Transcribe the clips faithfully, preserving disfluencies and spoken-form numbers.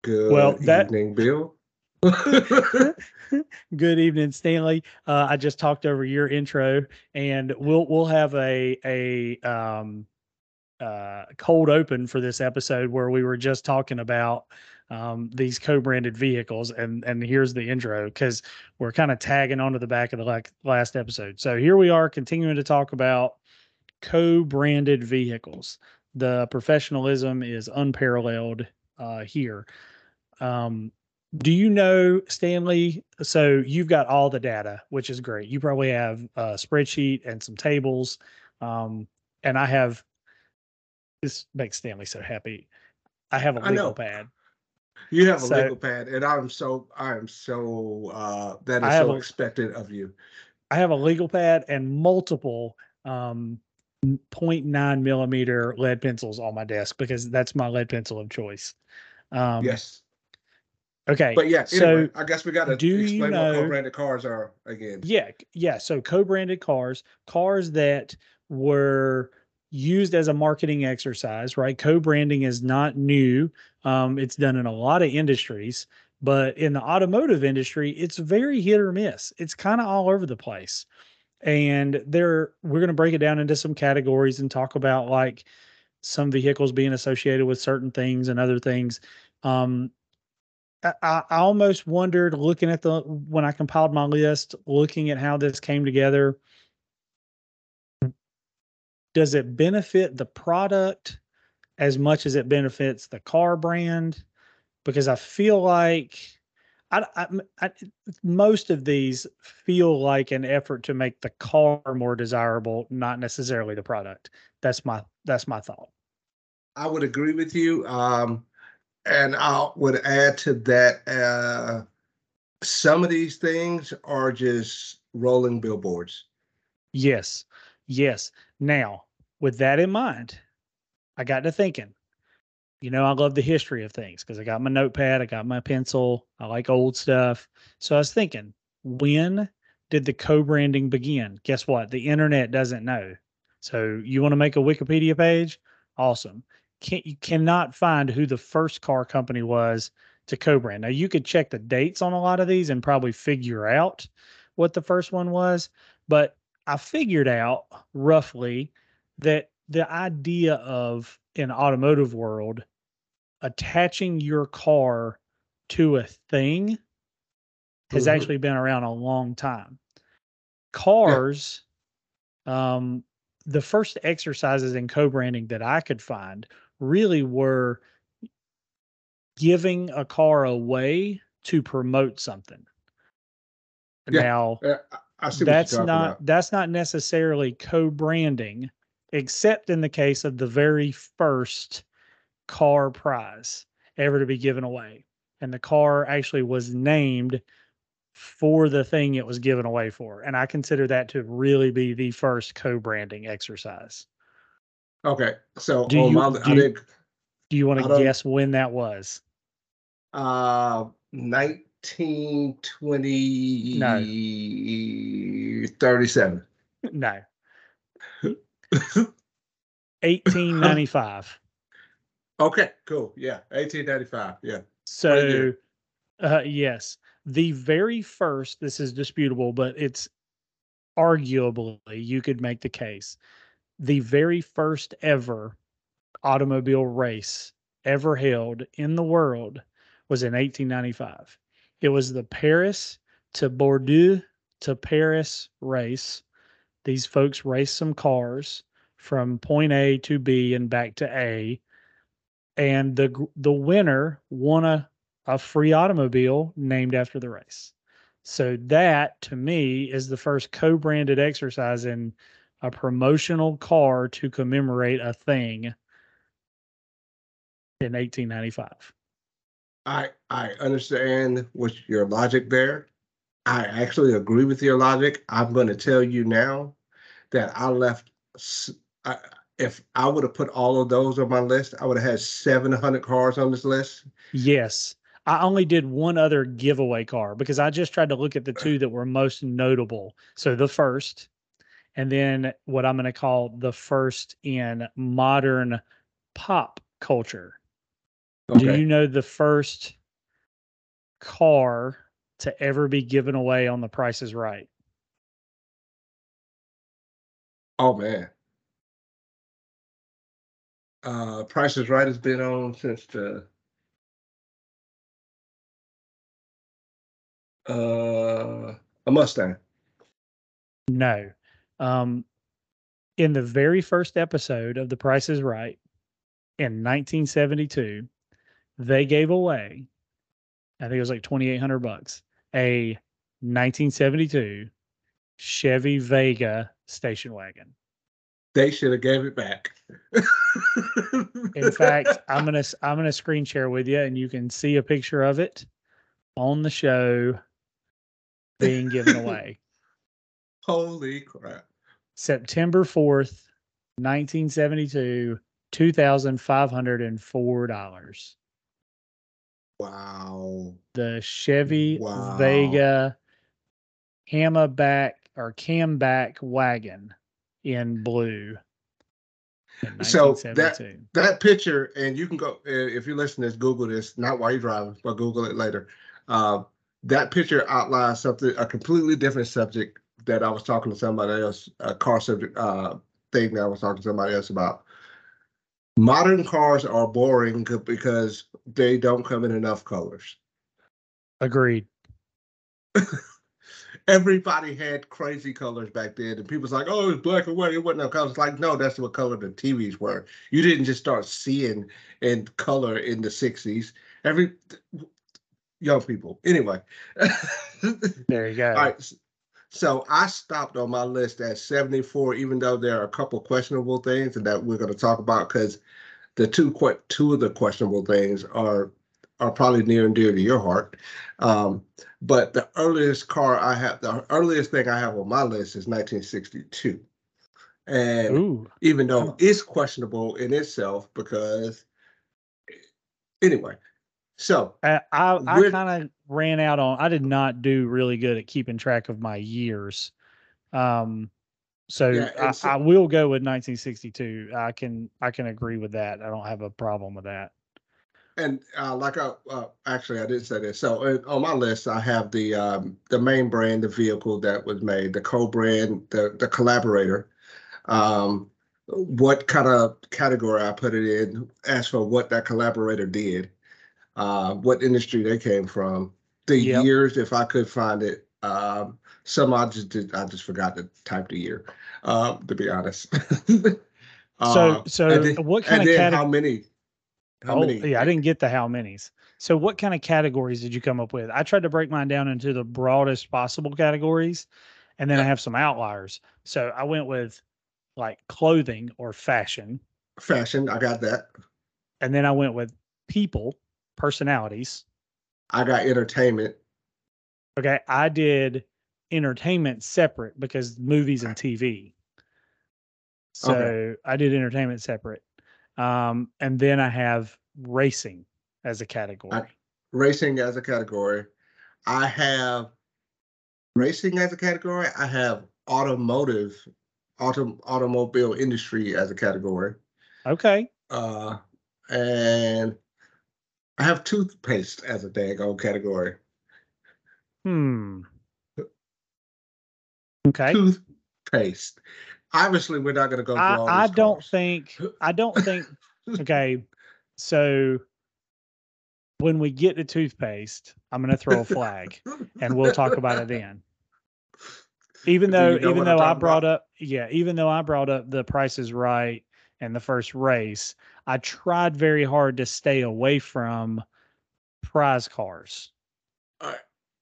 Well, Good that evening, Bill. good evening, Stanley. Uh, I just talked over your intro, and we'll we'll have a a um, uh, cold open for this episode where we were just talking about um, these co-branded vehicles, and and here's the intro because we're kind of tagging onto the back of the like last episode. So here we are continuing to talk about co-branded vehicles. The professionalism is unparalleled uh, here. Um, do you know, Stanley? So you've got all the data, which is great. You probably have a spreadsheet and some tables. Um, and I have this makes Stanley so happy. I have a I legal know pad. you have a So legal pad, and I'm so I am so uh, that I is have so a expected of you. I have a legal pad and multiple um point 0.9 millimeter lead pencils on my desk because that's my lead pencil of choice. Um, Yes, okay, but yeah. Anyway, so I guess we got to do you explain what know co-branded cars are again. Yeah, c- yeah. So co-branded cars, cars that were used as a marketing exercise, right? Co-branding is not new. Um, it's done in a lot of industries, but in the automotive industry, it's very hit or miss. It's kind of all over the place. And there, we're going to break it down into some categories and talk about like some vehicles being associated with certain things and other things. Um, I, I I almost wondered looking at the when I compiled my list, looking at how this came together, does it benefit the product as much as it benefits the car brand? Because I feel like I, I, I- most of these feel like an effort to make the car more desirable, not necessarily the product. That's my that's my thought. I would agree with you, um, and I would add to that. Uh, some of these things are just rolling billboards. Yes, yes. Now, with that in mind, I got to thinking. You know, I love the history of things because I got my notepad, I got my pencil, I like old stuff. So I was thinking, when did the co branding begin? Guess what? The internet doesn't know. So you want to make a Wikipedia page? Awesome. Can't, you cannot find who the first car company was to co brand. Now, you could check the dates on a lot of these and probably figure out what the first one was. But I figured out roughly that the idea of an automotive world attaching your car to a thing has Hmm. actually been around a long time. Yeah, Cars, um, the first exercises in co-branding that I could find really were giving a car away to promote something. yeah. Now, Uh, I I see what you're that's talking not about. that's not necessarily co-branding, except in the case of the very first car prize ever to be given away. And the car actually was named for the thing it was given away for. And I consider that to really be the first co-branding exercise. Okay, so Do on you my, I do didn't, do you want to I don't, guess when that was? uh, nineteen No, twenty thirty-seven. no. eighteen ninety-five. Okay, cool. Yeah, eighteen ninety-five. Yeah. What a So, year. uh, yes, the very first, this is disputable, but it's arguably, you could make the case. The very first ever automobile race ever held in the world was in eighteen ninety-five. It was the Paris to Bordeaux to Paris race. These folks raced some cars from point A to B and back to A, and the the winner won a a free automobile named after the race. So that to me is the first co-branded exercise in a promotional car to commemorate a thing in eighteen ninety-five. I I understand what your logic there. I actually agree with your logic. I'm going to tell you now that I left. I, if I would have put all of those on my list, I would have had seven hundred cars on this list. Yes. I only did one other giveaway car because I just tried to look at the two that were most notable. So the first, and then what I'm going to call the first in modern pop culture. Do Okay. you know the first car to ever be given away on The Price is Right? Oh man. Uh, Price is Right has been on since the uh a Mustang. No. Um, in the very first episode of The Price is Right in nineteen seventy-two, they gave away, I think it was like twenty-eight hundred bucks, a nineteen seventy-two Chevy Vega station wagon. They should have gave it back. In fact, I'm gonna I'm gonna screen share with you, and you can see a picture of it on the show being given away. Holy crap! September fourth, nineteen seventy-two, two thousand five hundred and four dollars. Wow! The Chevy Wow! Vega Hammerback or Camback wagon in blue. In So that nineteen seventy-two. that picture, and you can go if you listen to this, Google this. Not while you're driving, but Google it later. Uh, that picture outlines something, a completely different subject that I was talking to somebody else, a car subject uh, thing that I was talking to somebody else about. Modern cars are boring because they don't come in enough colors. Agreed. Everybody had crazy colors back then, and people's like, "Oh, it's black and white. It wasn't no colors." Like, no, that's what color the T Vs were. You didn't just start seeing in color in the sixties. Every young people, anyway. There you go. All right, so I stopped on my list at seventy-four, even though there are a couple questionable things and that we're going to talk about because the two two of the questionable things are are probably near and dear to your heart. Um, but the earliest car I have, the earliest thing I have on my list is nineteen sixty-two. And Ooh, even though it's questionable in itself, because anyway, so I I, I kind of ran out on. I did not do really good at keeping track of my years. Um, so, yeah, I, so I will go with nineteen sixty-two. I can I can agree with that. I don't have a problem with that. And uh, like I uh, actually I didn't say this. So uh, on my list, I have the um, the main brand, the vehicle that was made, the co-brand, the the collaborator. Um, what kind of category I put it in? As for what that collaborator did, uh, what industry they came from, the Yep. years, if I could find it. Um, some I just did, I just forgot to type the year. Uh, to be honest. So uh, so and then, what kind and of then category? how many? How Oh, many? yeah, I didn't get the how many's. So what kind of categories did you come up with? I tried to break mine down into the broadest possible categories, and then I Yeah, have some outliers. So I went with like clothing or fashion, fashion. I got that. and then I went with people, personalities. I got entertainment. Okay, I did entertainment separate because movies and T V. So Okay. I did entertainment separate. Um, and then I have racing as a category. I, racing as a category. I have racing as a category. I have automotive, auto, automobile industry as a category. Okay. Uh, and I have toothpaste as a daggone category. Hmm. Okay. Toothpaste. Obviously, we're not going to go through I all I these don't cars. think I don't think okay. So when we get to toothpaste, I'm going to throw a flag and we'll talk about it then. Even Do though you know even what I'm though I talking brought about? up yeah, even though I brought up The Price is Right and the first race, I tried very hard to stay away from prize cars. I,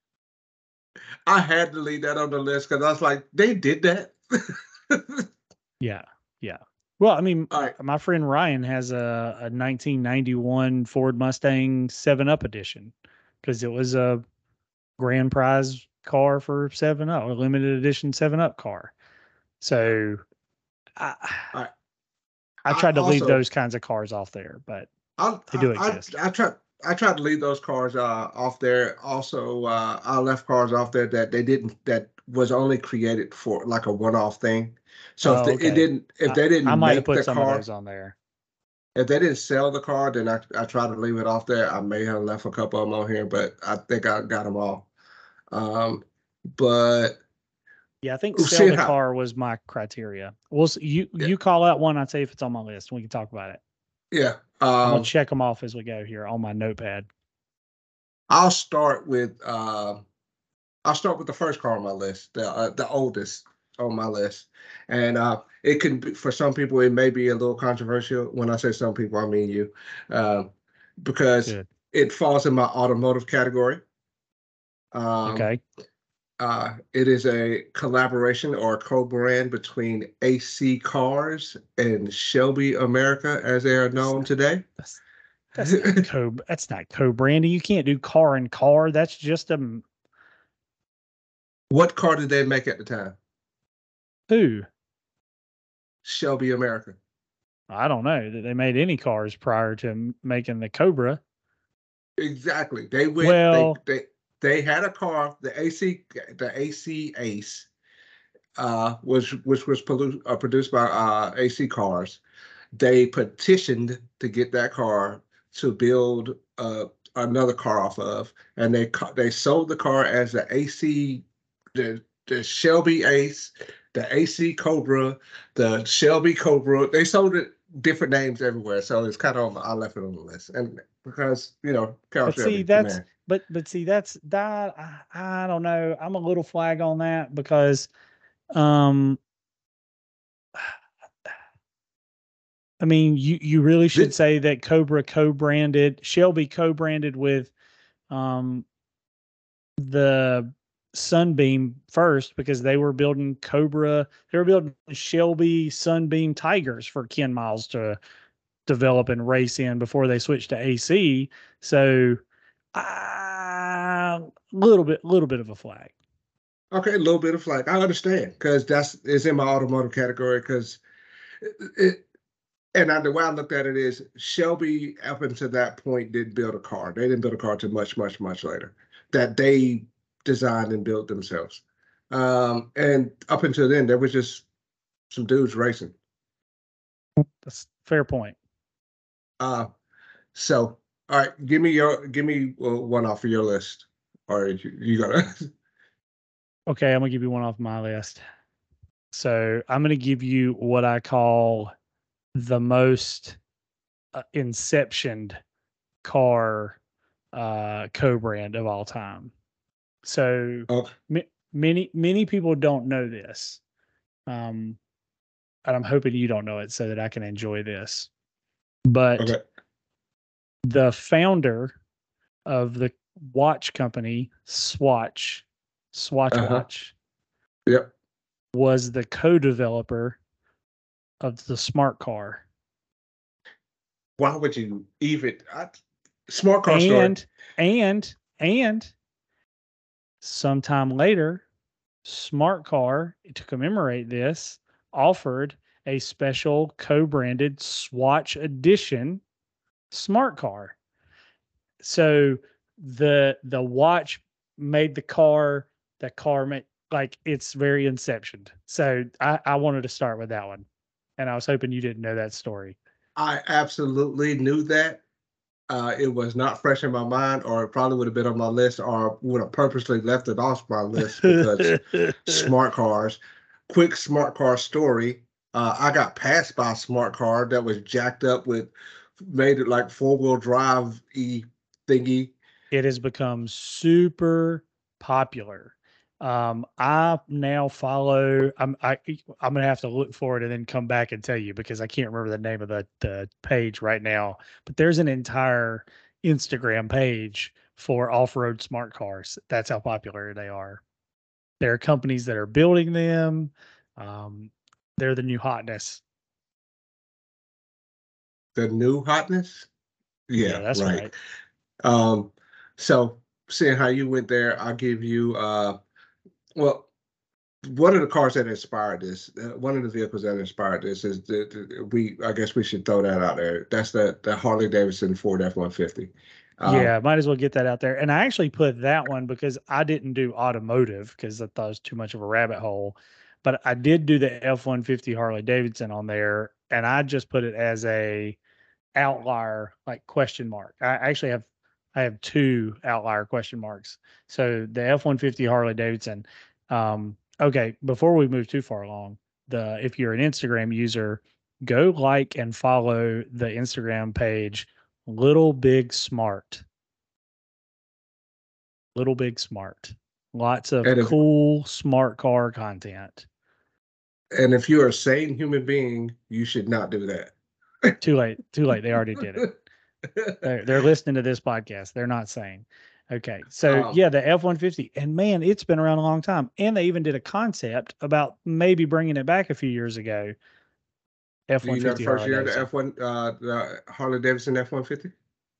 I had to leave that on the list because I was like, they did that. Yeah. Yeah. Well, I mean, All right. my friend Ryan has a, a nineteen ninety-one Ford Mustang seven Up edition because it was a grand prize car for seven Up, a limited edition seven Up car. So I, All right. I I tried to leave also those kinds of cars off there, but I they do I exist. I, I tried I tried to leave those cars uh, off there. Also, uh, I left cars off there that they didn't that was only created for like a one-off thing. So if Oh, the, it okay. didn't if I, they I didn't might have make put the some of car, those on there. if they didn't sell the car, then I I try to leave it off there. I may have left a couple of them on here, but I think I got them all. Um, but Yeah, I think we'll sell see the how. car was my criteria. Well, s- you Yeah, you call out one, I'll tell you if it's on my list. We can talk about it. yeah. I'm gonna Um, check them off as we go here on my notepad. I'll start with uh, I'll start with the first car on my list, the uh, the oldest on my list, and uh, it can be, for some people it may be a little controversial. When I say some people, I mean you, uh, because Good. it falls in my automotive category. Um, Okay. uh, it is a collaboration or a co-brand between A C Cars and Shelby America, as they are That's known not today. that's that's not co that's not co-branding. You can't do car and car. That's just a What car did they make at the time? who? Shelby America. I don't know that they made any cars prior to m- making the Cobra. Exactly. They went. They Well, they they had a car. The A C the A C Ace, uh, was which was pollu- uh, produced by uh, A C Cars. They petitioned to get that car to build uh, another car off of, and they ca- they sold the car as the A C, the the Shelby Ace, the A C Cobra, the Shelby Cobra. They sold it different names everywhere, so it's kind of I left it on the list, and because you know Carl but see Shelby, the that's man. but but see that's that I, I don't know. I'm a little flag on that because um I mean you you really should Did, say that Cobra co-branded Shelby co-branded with um the Sunbeam first because they were building Cobra, they were building Shelby Sunbeam Tigers for Ken Miles to develop and race in before they switched to A C. So a little bit, little bit of a flag. okay, a little bit of flack. I understand because that's it's in my automotive category because it, it and I, the way I looked at it is Shelby up until that point didn't build a car. They didn't build a car until much, much, much later that they designed and built themselves. Um, and up until then, there was just some dudes racing. That's fair point. Uh, so, all right, give me your give me uh, one off of your list, or you, you gotta. Okay, I'm gonna give you one off my list. So I'm gonna give you what I call the most uh, inceptioned car uh, co-brand of all time. So Oh, m- many many people don't know this, um, and I'm hoping you don't know it so that I can enjoy this. But okay. the founder of the watch company Swatch, Swatch Uh huh. Watch, Yep. was the co-developer of the smart car. Why would you even? I, smart car story. And and and sometime later, Smart Car, to commemorate this, offered a special co-branded Swatch edition smart car. So the the watch made the car, the car made like it's very inception. So I, I wanted to start with that one. And I was hoping you didn't know that story. I absolutely knew that. Uh, it was not fresh in my mind, or it probably would have been on my list, or would have purposely left it off my list because smart cars. Quick smart car story. Uh, I got passed by a smart car that was jacked up with, made it like four wheel drive e thingy. It has become super popular. Um, I now follow. I'm I I'm gonna have to look for it and then come back and tell you because I can't remember the name of the the page right now. But there's an entire Instagram page for off road smart cars. That's how popular they are. There are companies that are building them. Um, they're the new hotness. The new hotness. Yeah, Yeah, that's right. right. Um, so seeing how you went there, I'll give you uh well, one of the cars that inspired this, uh, one of the vehicles that inspired this is the, the, we. I guess we should throw that out there. That's the the Harley Davidson Ford F one fifty. Um, Yeah, might as well get that out there. And I actually put that one because I didn't do automotive because I thought it was too much of a rabbit hole. But I did do the F one fifty Harley Davidson on there, and I just put it as a outlier like question mark. I actually have I have two outlier question marks. So the F one fifty Harley Davidson. Um, okay, before we move too far along, the if you're an Instagram user, go like and follow the Instagram page Little Big Smart. Little Big Smart. Lots of And if cool smart car content. and if you're a sane human being, you should not do that. Too late. Too late. They already did it. They're, they're listening to this podcast. They're not saying. Okay. So, um, yeah, the F one fifty. And man, it's been around a long time. And they even did a concept about maybe bringing it back a few years ago. do you know the F one fifty first Harley year of the Davidson. F one, uh, the Harley Davidson F one fifty?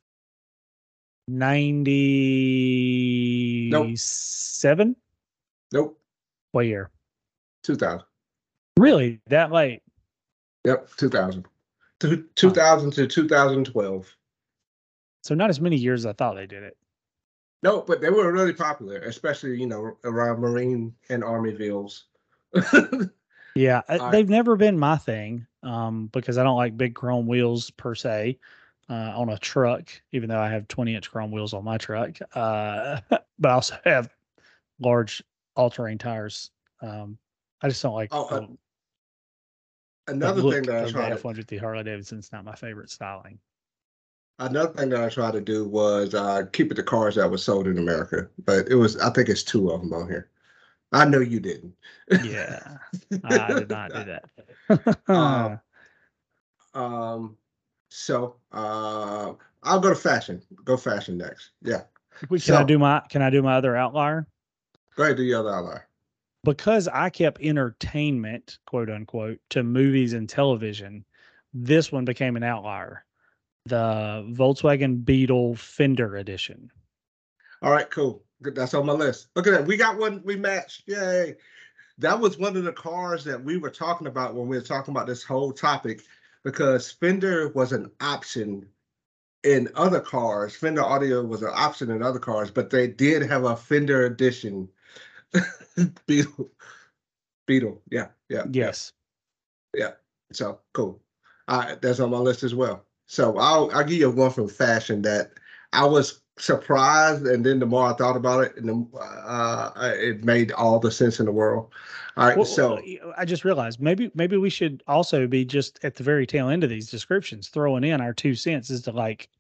Nope, ninety-seven? nope, What year? two thousand. Really? That late? Yep, two thousand. Two, Huh. two thousand to two thousand twelve. So, not as many years as I thought they did it. No, but they were really popular, especially, you know, around Marine and Army villes. Yeah, uh, All right. they've never been my thing um, because I don't like big chrome wheels per se uh, on a truck, even though I have twenty inch chrome wheels on my truck. Uh, but I also have large all terrain tires. Um, I just don't like Oh, uh, the, the another thing look that I of the tried F to one fifty Harley Davidson. It's not my favorite styling. another thing that I tried to do was uh, keep it the cars that were sold in America, but it was I think it's two of them on here. I know you didn't. Yeah, I did not do uh, that. um, so uh, I'll go to fashion. Go fashion next. Yeah. We can I So do my can I do my other outlier? go ahead, do your other outlier. Because I kept entertainment, quote unquote, to movies and television, this one became an outlier. The Volkswagen Beetle Fender Edition. All right, cool. Good, that's on my list. Look at that. We got one. We matched. Yay. That was one of the cars that we were talking about when we were talking about this whole topic because Fender was an option in other cars. Fender audio was an option in other cars, but they did have a Fender edition Beetle. Beetle. Yeah, yeah, yeah, Yes. yeah. So cool. Uh, that's on my list as well. So I'll I'll give you one from fashion that I was surprised, and then the more I thought about it, and the, uh, it made all the sense in the world. All right, Well, so I just realized maybe maybe we should also be just at the very tail end of these descriptions, throwing in our two cents as to like,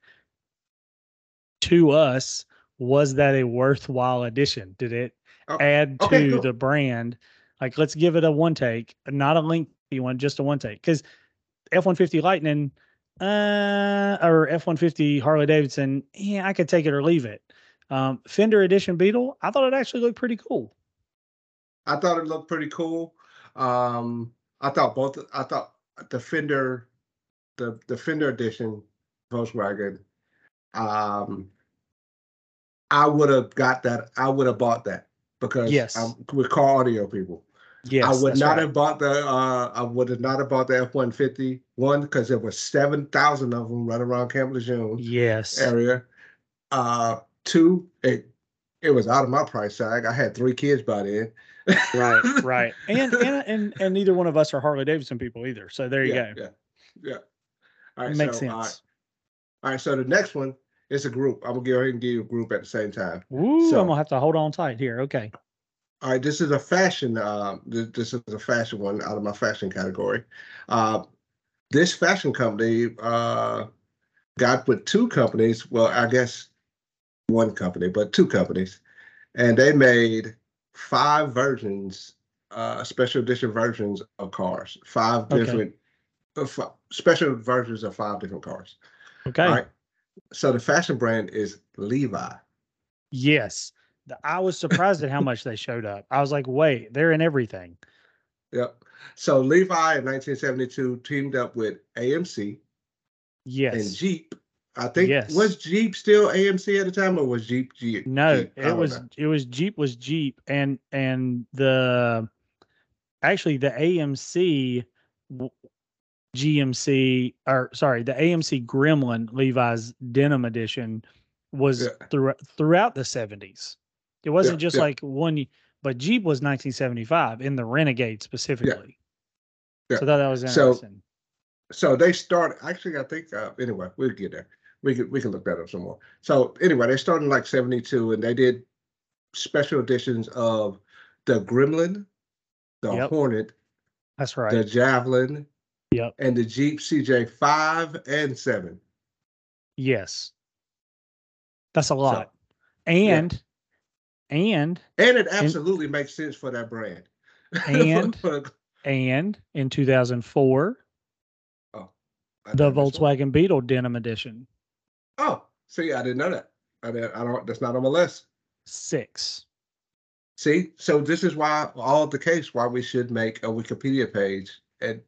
to us, was that a worthwhile addition? Did it oh, add okay, to cool. the brand? Like, let's give it a one take, not a lengthy one, just a one take. Because F one fifty Lightning uh, or F one fifty Harley Davidson, yeah, I could take it or leave it. Um, Fender Edition Beetle, I thought it actually looked pretty cool. I thought it looked pretty cool. Um, I thought both. I thought the Fender, the the Fender edition Volkswagen. Um, I would have got that. I would have bought that because Yes. I'm with car audio people. I Yes, would that's not right. have bought the. Uh, I would have not have bought the F one fifty one because there were seven thousand of them running around Camp Lejeune Yes. area. Uh, two, it it was out of my price tag. I had three kids by then. Right, right. And and and and neither one of us are Harley Davidson people either. So there you Yeah, go. yeah, yeah. All It right, makes so all right, sense. all right. So the next one is a group. I'm gonna go ahead and give you a group at the same time. Ooh, I'm So, gonna have to hold on tight here. Okay. all right, this is a fashion. Uh, th- this is a fashion one out of my fashion category. Uh, this fashion company uh, got with two companies. Well, I guess one company, but two companies, and they made five versions, uh, special edition versions of cars. Five Okay. different uh, f- special versions of five different cars. All Okay. right. So the fashion brand is Levi. Yes. The- I was surprised at how much they showed up. I was like, wait, they're in everything. Yep. So Levi in nineteen seventy-two teamed up with A M C and Yes. Jeep. I think Yes. was Jeep still A M C at the time, or was Jeep Jeep? No, Jeep? I it don't was know. it was Jeep was Jeep and and the actually the A M C w- G M C or sorry, the A M C Gremlin Levi's denim edition was Yeah, through, throughout the seventies. It yeah, wasn't just yeah, like one, but Jeep was nineteen seventy-five in the Renegade yeah, specifically. yeah. So I thought that was So interesting. so they started. Actually, I think. Uh, anyway, we'll get there. We can we can look that up some more. So anyway, they started in like seventy-two, and they did special editions of the Gremlin, the Yep, Hornet, that's the right. Javelin, Yep. and the Jeep C J five and seven. Yes. That's a So lot. yeah, And and and it in absolutely makes sense for that brand. for, and for, and in two thousand four, oh, I the did this one. Volkswagen Beetle Denim Edition. Oh, see, I didn't know that. I didn't, I don't. That's not on my list. Six. See, so this is why all the case why we should make a Wikipedia page. And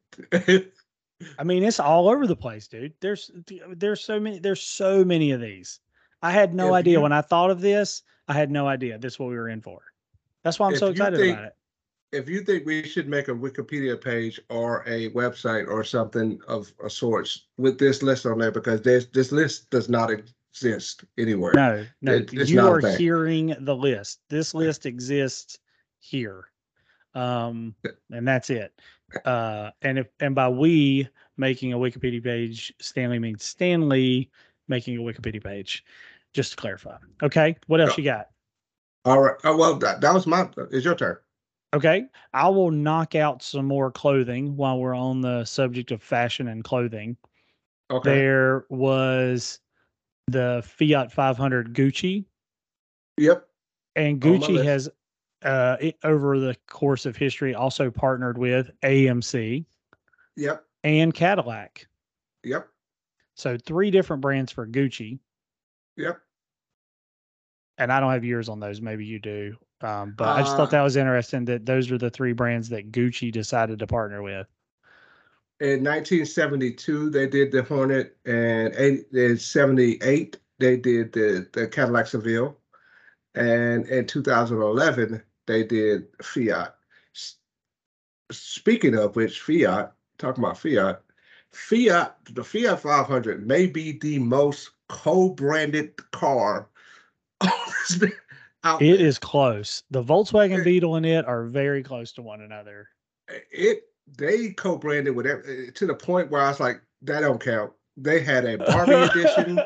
I mean, it's all over the place, dude. There's there's so many there's so many of these. I had no if idea you when I thought of this. I had no idea this is what we were in for. That's why I'm so if you excited about think it. if you think we should make a Wikipedia page or a website or something of a sorts with this list on there, because this this list does not exist anywhere. No, no, It, it's you not a are thing. hearing the list. This list exists here. Um, and that's it. Uh, and if and by we making a Wikipedia page, Stanley means Stanley making a Wikipedia page. Just to clarify. Okay, what else Oh, you got? all right. Oh, well, that, that was my. It's your turn. Okay, I will knock out some more clothing while we're on the subject of fashion and clothing. Okay. There was the Fiat five hundred Gucci, Yep. and On my Gucci list. has uh, it, over the course of history also partnered with A M C Yep. and Cadillac. Yep. So three different brands for Gucci, Yep. and I don't have yours on those. Maybe you do, um, but I just thought Uh, that was interesting that those are the three brands that Gucci decided to partner with. in nineteen seventy-two, they did the Hornet, and eight, in seventy-eight, they did the, the Cadillac Seville. And in two thousand eleven, they did Fiat. S- Speaking of which, Fiat, talking about Fiat, Fiat, the Fiat five hundred may be the most co-branded car out It there. is close. The Volkswagen It, Beetle and it are very close to one another. it they co-branded with every, to the point where I was like, that don't count. They had a Barbie edition.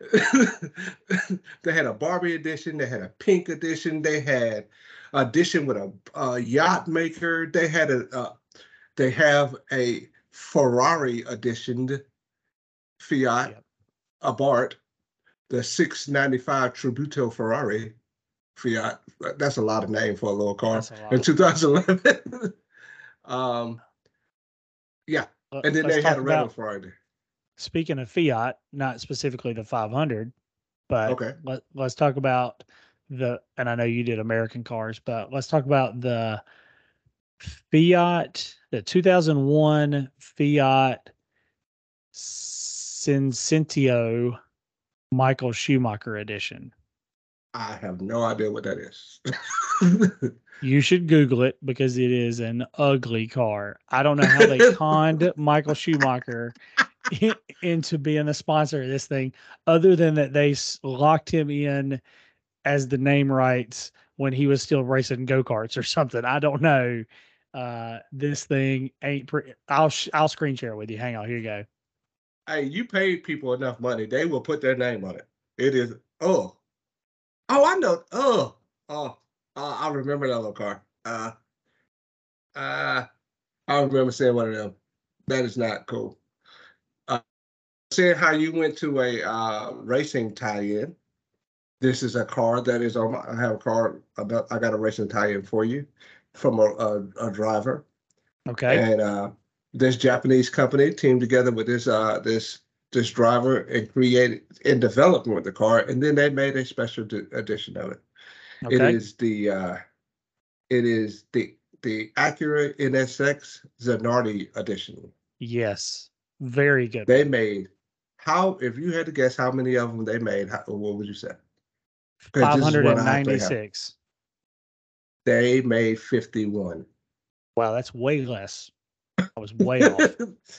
They had a Barbie edition. They had a pink edition. They had edition with a, a yacht maker. They had a uh, they have a Ferrari editioned Fiat Yep, Abarth, the six ninety-five Tributo Ferrari Fiat. That's a lot of name for a little car that's a in lot. two thousand eleven. um, yeah, Let- and then Let's they had talk a regular about, Ferrari. speaking of Fiat, not specifically the five hundred, but Okay. let, let's talk about the, and I know you did American cars, but let's talk about the Fiat, the two thousand one Fiat Cincinnato Michael Schumacher edition. I have no idea what that is. You should Google it because it is an ugly car. I don't know how they conned Michael Schumacher into being the sponsor of this thing, other than that they locked him in as the name rights when he was still racing go karts or something. I don't know. Uh, this thing ain't. Pre- I'll sh- I'll screen share with you. Hang on, here you go. Hey, you paid people enough money, they will put their name on it. It is oh oh I know oh oh uh, I remember that little car. Uh, uh, I remember seeing one of them. That is not cool. Uh, Seeing how you went to a uh, racing tie-in. This is a car that is on. My, I have a car. I got a racing tie-in for you from a, a, a driver, Okay. and uh, this Japanese company teamed together with this uh, this this driver and created and developed with the car, and then they made a special edition of it. It Okay. is the uh, it is the the Acura N S X Zanardi edition. Yes. Very good They one. made how if you had to guess how many of them they made, how, what would you say? Because this is what I actually have. five ninety-six. They made fifty-one. Wow, that's way less. I was way off.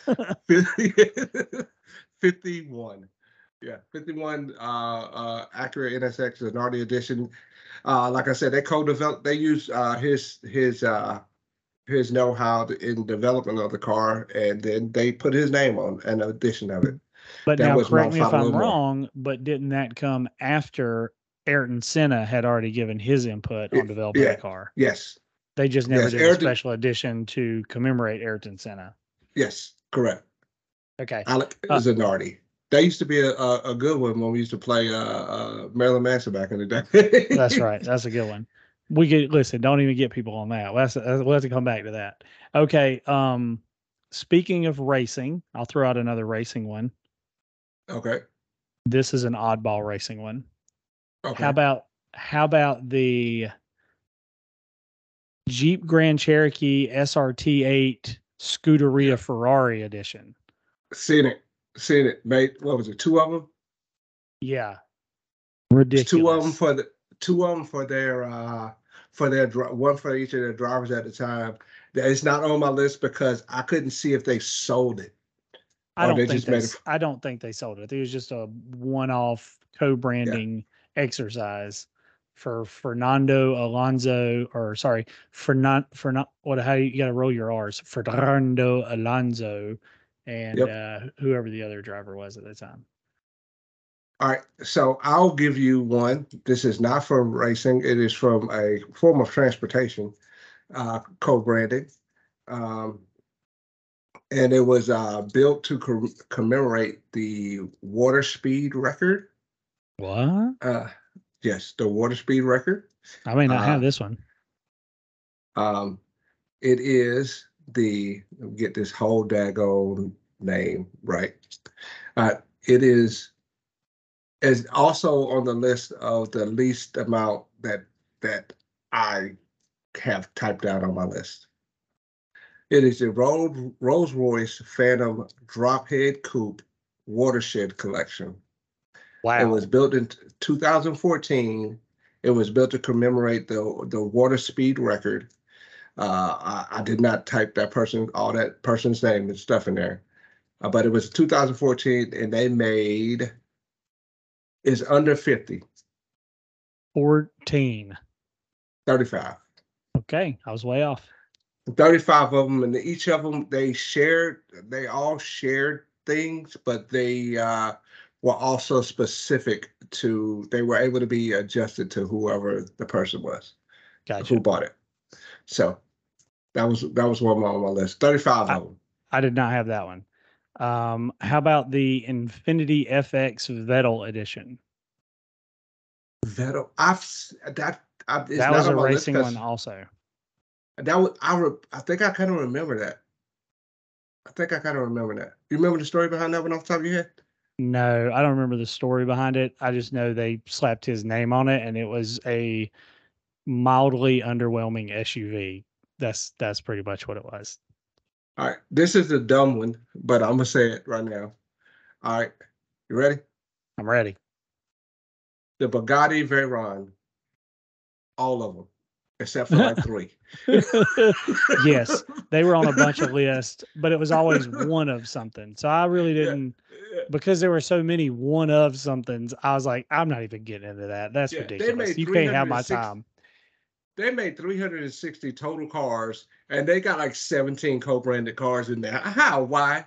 fifty-one. Yeah, fifty-one uh, uh, Acura N S X Zanardi edition. Uh, like I said, they co-developed. They use uh, his his uh, his know-how in development of the car, and then they put his name on an edition of it. But that now, was correct me if modified a I'm little more. wrong, but didn't that come after Ayrton Senna had already given his input on It- developing yeah. the car? Yes. They just never Yes. did a Ayrton. special edition to commemorate Ayrton Senna. Yes. Correct. Okay. Alec Uh, Zanardi. That used to be a, a, a good one when we used to play uh, uh, Marilyn Manson back in the day. That's right. That's a good one. We get listen. Don't even get people on that. We'll have, to, we'll have to come back to that. Okay. Um, speaking of racing, I'll throw out another racing one. Okay. This is an oddball racing one. Okay. How about how about the Jeep Grand Cherokee S R T eight Scuderia Yeah. Ferrari edition? Seen it. Seen it. Made what was it? Two of them. Yeah. It's Ridiculous. two of them for the two of them for their uh for their dri- one for each of their drivers at the time. That it's not on my list because I couldn't see if they sold it. I or don't they think just they. made s- it. I don't think they sold it. It was just a one-off co-branding exercise for Fernando Alonso, or sorry, Fernan, Fernan, what? How you got to roll your R's? Fernando Alonso, and Yep. uh, whoever the other driver was at the time. All right, so I'll give you one. This is not from racing. It is from a form of transportation, uh, co-branding. Um, and it was uh, built to co- commemorate the water speed record. What? Uh, yes, the water speed record. I may not have Uh, this one. um, it is the, get this whole daggone name right. Uh, it is is also on the list of the least amount that that I have typed out on my list. It is the Rolls Royce Phantom Drophead Coupe Watershed Collection. Wow. It was built in two thousand fourteen. It was built to commemorate the the water speed record. Uh, I, I did not type that person, all that person's name and stuff in there, uh, but it was two thousand fourteen, and they made is under fifty. fourteen. thirty-five. Okay, I was way off. thirty-five of them, and each of them they shared. They all shared things, but they uh, were also specific to. They were able to be adjusted to whoever the person was, Gotcha. who bought it. So that was that was one on my list. thirty-five I, of them. I did not have that one. Um, how about the Infinity F X Vettel edition? Vettel, I've that. I, it's That not was on a my racing list one also. that was I. Re, I think I kind of remember that. I think I kind of remember that. You remember the story behind that one off the top of your head? No, I don't remember the story behind it. I just know they slapped his name on it, and it was a mildly underwhelming S U V. That's that's pretty much what it was. All right, this is the dumb one, but I'm gonna say it right now. All right, you ready? I'm ready. The Bugatti Veyron, all of them, except for like three. Yes, they were on a bunch of lists, but it was always one of something. So I really didn't, yeah. because there were so many one of somethings. I was like, I'm not even getting into that. That's Yeah, ridiculous. You can't have my time. They made three hundred sixty total cars, and they got like seventeen co-branded cars in there. How? Why?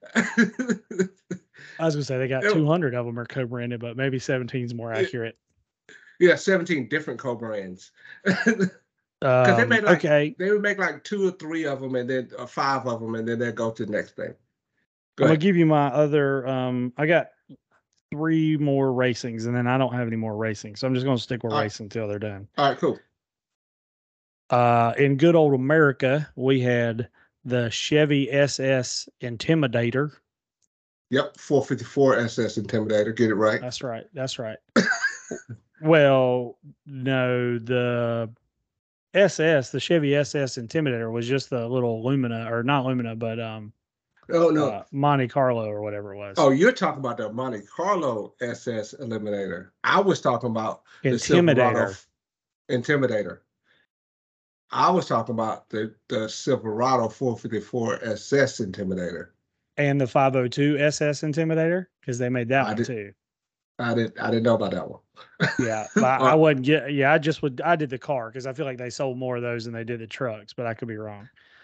I was gonna say they got two hundred of them are co-branded, but maybe seventeen is more accurate. Yeah, seventeen different co-brands. Because um, they made like okay, they would make like two or three of them, and then uh, five of them, and then they go to the next thing. Go I'm ahead. gonna give you my other. Um, I got three more racings, and then I don't have any more racing, so I'm just gonna stick with All right. racing until they're done. All right, cool. Uh, in good old America, we had the Chevy S S Intimidator. Yep, four fifty-four S S Intimidator. Get it right. That's right. That's right. Well, no, the S S, the Chevy S S Intimidator was just the little Lumina, or not Lumina, but um, Oh no, uh, Monte Carlo or whatever it was. Oh, you're talking about the Monte Carlo S S Eliminator. I was talking about the Intimidator. Silverado Intimidator. I was talking about the, the Silverado four fifty-four S S Intimidator. And the five oh two S S Intimidator, because they made that I one did, too. I didn't I didn't know about that one. Yeah, but I, I wouldn't get. Yeah, I just would. I did the car because I feel like they sold more of those than they did the trucks, but I could be wrong.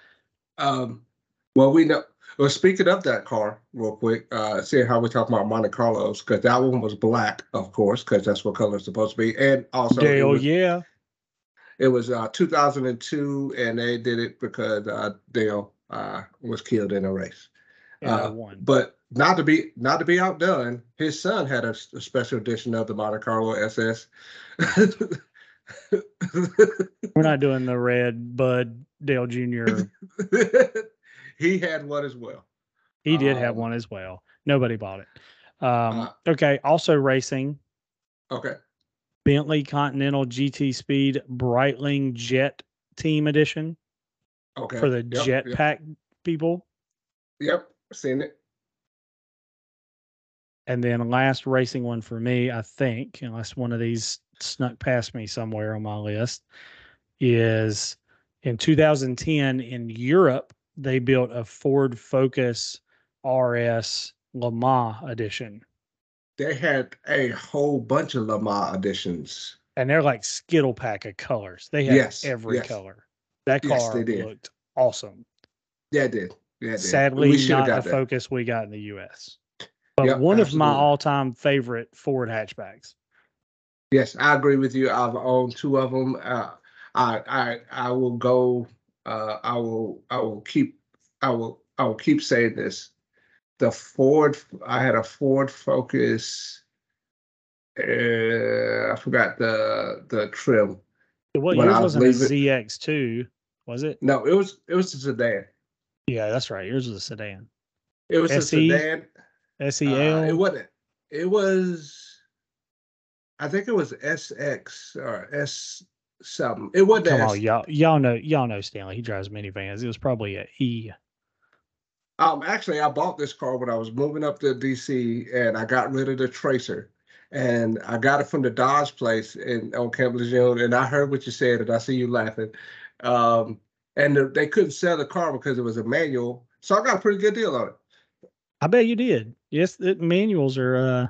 Um, well, we know. Well, speaking of that car, real quick, uh, seeing how we talk about Monte Carlos, because that one was black, of course, because that's what color it's supposed to be, and also it Dale, was yeah. it was uh, two thousand two, and they did it because uh, Dale uh, was killed in a race. In Uh, oh one. but not to be not to be outdone, his son had a, a special edition of the Monte Carlo S S. We're not doing the red Bud Dale Junior He had one as well. He did have Um, one as well. Nobody bought it. Um, uh, okay. Also racing. okay. Bentley Continental G T Speed Breitling Jet Team Edition Okay. for the Yep. Yep. jetpack people. Yep. Seen it. And then last racing one for me, I think, unless one of these snuck past me somewhere on my list, is in two thousand ten in Europe, they built a Ford Focus R S Le Mans edition. They had a whole bunch of Le Mans editions. And they're like Skittle pack of colors. They had Yes. every Yes. color. That Yes, they car did. looked awesome. Yeah, it did. Yeah, it did. Sadly, We should have not got the that. Focus we got in the U S. But Yep, one of my absolutely. all-time favorite Ford hatchbacks. Yes, I agree with you. I've owned two of them. Uh, I I I will go. Uh, I will I will keep I will I will keep saying this. The Ford. I had a Ford Focus. Uh, I forgot the the trim Well, when yours I was wasn't a leaving. Z X two, was it? No, it was it was a sedan. Yeah, that's right. Yours was a sedan. It was a S E, sedan. Uh, it S E L. wasn't. It was. I think it was S X or S something. It wasn't Come the on, S. y'all. Y'all know, y'all know Stanley. He drives minivans. It was probably a E. Um, actually, I bought this car when I was moving up to D C, and I got rid of the Tracer, and I got it from the Dodge place in on Camp Lejeune. And I heard what you said, and I see you laughing. Um, and the, they couldn't sell the car because it was a manual, so I got a pretty good deal on it. I bet you did. Yes, the manuals are. uh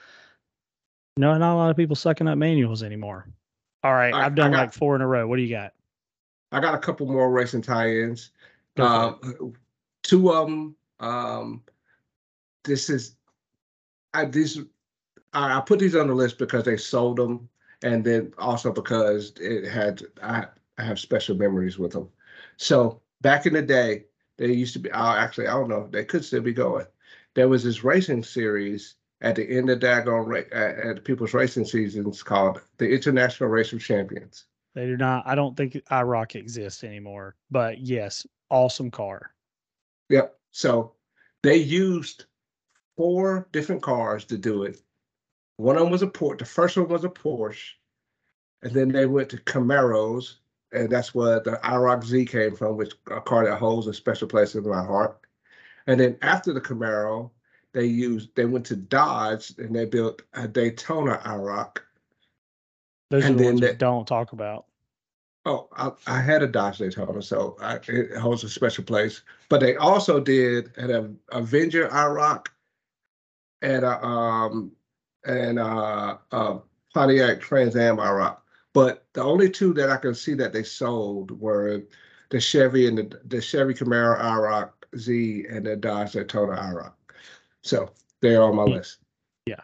No, not a lot of people sucking up manuals anymore. All right, All right, I've I done like got four in a row. What do you got? I got a couple more racing tie-ins. Go for it. Um, two of them. Um, this is I these I, I put these on the list because they sold them, and then also because it had I, I have special memories with them. So back in the day, they used to be. Uh, actually, I don't know. They could still be going. There was this racing series at the end of daggone ra- at, at people's racing seasons called the International Race of Champions. They do not. I don't think I Rock exists anymore. But yes, awesome car. Yep. So they used four different cars to do it. One of them was a Porsche. The first one was a Porsche, and then they went to Camaros, and that's where the IROC Z came from, which a car that holds a special place in my heart. And then after the Camaro, they used they went to Dodge and they built a Daytona IROC. Those are And the then ones we they, don't talk about. oh, I, I had a Dodge Daytona, so I, it holds a special place. But they also did an Avenger IROC and a um and uh, uh Pontiac Trans Am IROC. But the only two that I can see that they sold were the Chevy and the, the Chevy Camaro IROC Z and the Dodge Daytona IROC. So they're on my list. Yeah.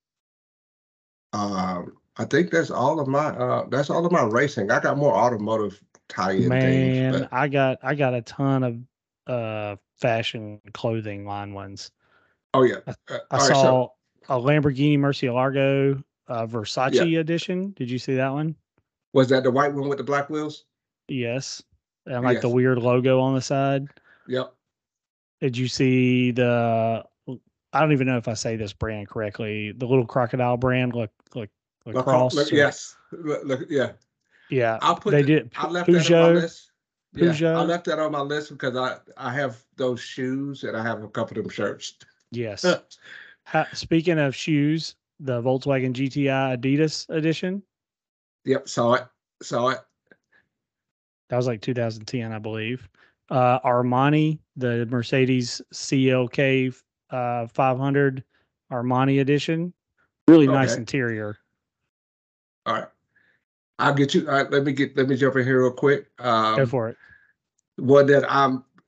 Um, I think that's all of my uh that's all of my racing. I got more automotive tie-in things, Man, but I got I got a ton of uh fashion clothing line ones. oh yeah. I, Uh, I all right, so saw a Lamborghini Murcielago uh, yeah, Versace edition. Did you see that one? was that the white one with the black wheels? Yes. And like the Yes. weird logo on the side. Yep. Did you see the I don't even know if I say this brand correctly. The little crocodile brand, look like Look, look, lacrosse look, or yes. Look, look, yeah. yeah, I'll put they the, did I P- left that on my Peugeot, list. Yeah, I Peugeot. left that on my list because I I have those shoes and I have a couple of them shirts. Yes. Ha, speaking of shoes, the Volkswagen G T I Adidas edition, Yep, saw it. Saw it. that was like two thousand ten, I believe. Uh, Armani, the Mercedes C L K uh, five hundred Armani edition, really nice Okay. interior. All right. I'll get you. All right, let me get let me jump in here real quick. Go Um, for it. one that I'm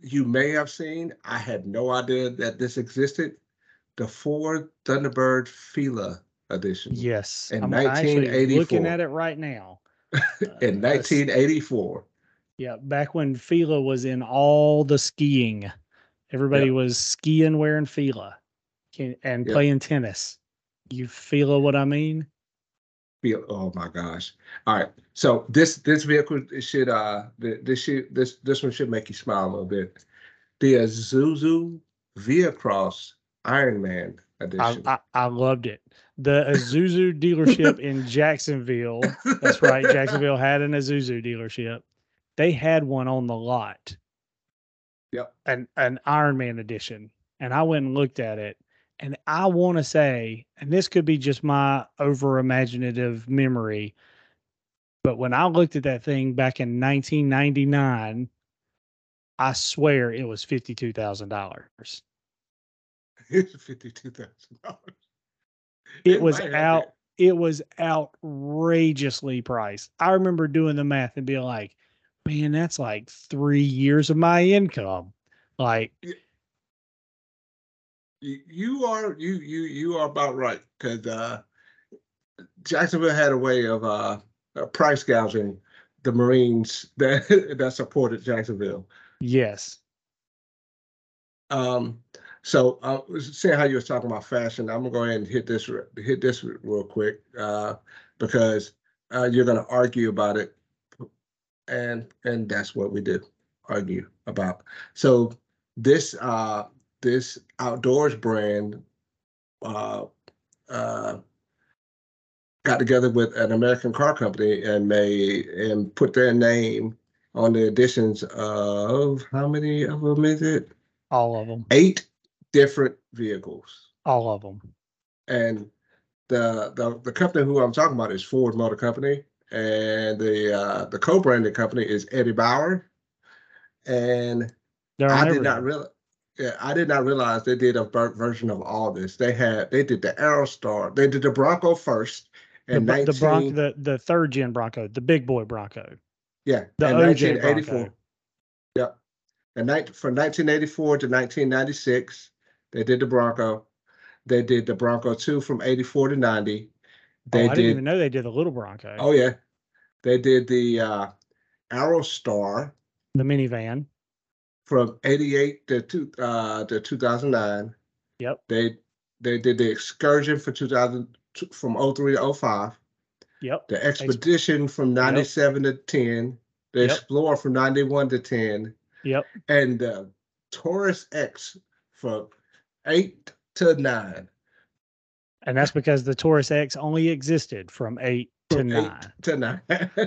you may have seen, I had no idea that this existed, the Ford Thunderbird Fila edition Yes, in I'm actually looking at nineteen eighty-four. it right now. In Uh, s- nineteen eighty-four. yeah, back when Fila was in all the skiing, everybody Yep. was skiing wearing Fila can- and Yep. playing tennis. You Fila what I mean? Feel, oh my gosh. All right. So this this vehicle should uh th- this should this this one should make you smile a little bit. The Isuzu Via-Cross Ironman I, edition. I I loved it. The Isuzu dealership in Jacksonville. That's right. Jacksonville had an Isuzu dealership. They had one on the lot, Yep. an an Iron Man edition, and I went and looked at it. And I want to say, and this could be just my over imaginative memory, but when I looked at that thing back in nineteen ninety-nine, I swear it was fifty-two thousand dollars. It's fifty-two thousand dollars. It It was might have been. out it was outrageously priced. I remember doing the math and being like, "Man, that's like three years of my income." Like, You, you are you you you are about right because uh, Jacksonville had a way of uh, uh, price gouging the Marines that that supported Jacksonville. yes. Um, so uh, seeing how you were talking about fashion, I'm gonna go ahead and hit this hit this real quick uh, because uh, you're gonna argue about it, and and that's what we do, argue about. So this uh, this outdoors brand uh, uh, got together with an American car company and made and put their name on the editions of how many of them is it? All of them. Eight different vehicles. All of them. And the the the company who I'm talking about is Ford Motor Company, and the uh, the co-branded company is Eddie Bauer. And They're on I did not everything. realize. Yeah, I did not realize they did a ver- version of all this. They had they did the Aerostar. They did the Bronco first The in Br- the Bronco, nineteen the the third gen Bronco, the big boy Bronco, yeah the in O J Bronco. nineteen eighty-four. Yep. And night from nineteen eighty-four to nineteen ninety-six, they did the Bronco. They did the Bronco two from eighty-four to ninety. Oh, They I didn't even did know they did the little Bronco, oh yeah, they did the uh, Aerostar the minivan. from eighty-eight to two uh, to two thousand nine. Yep. They they did the Excursion for two thousand from oh three to oh five. Yep. The Ex- Expedition from yep. ninety-seven to ten. The Yep. Explorer from ninety-one to ten. Yep. And the Taurus X from eight to nine. And that's because the Taurus X only existed from eight to From eight nine. to nine.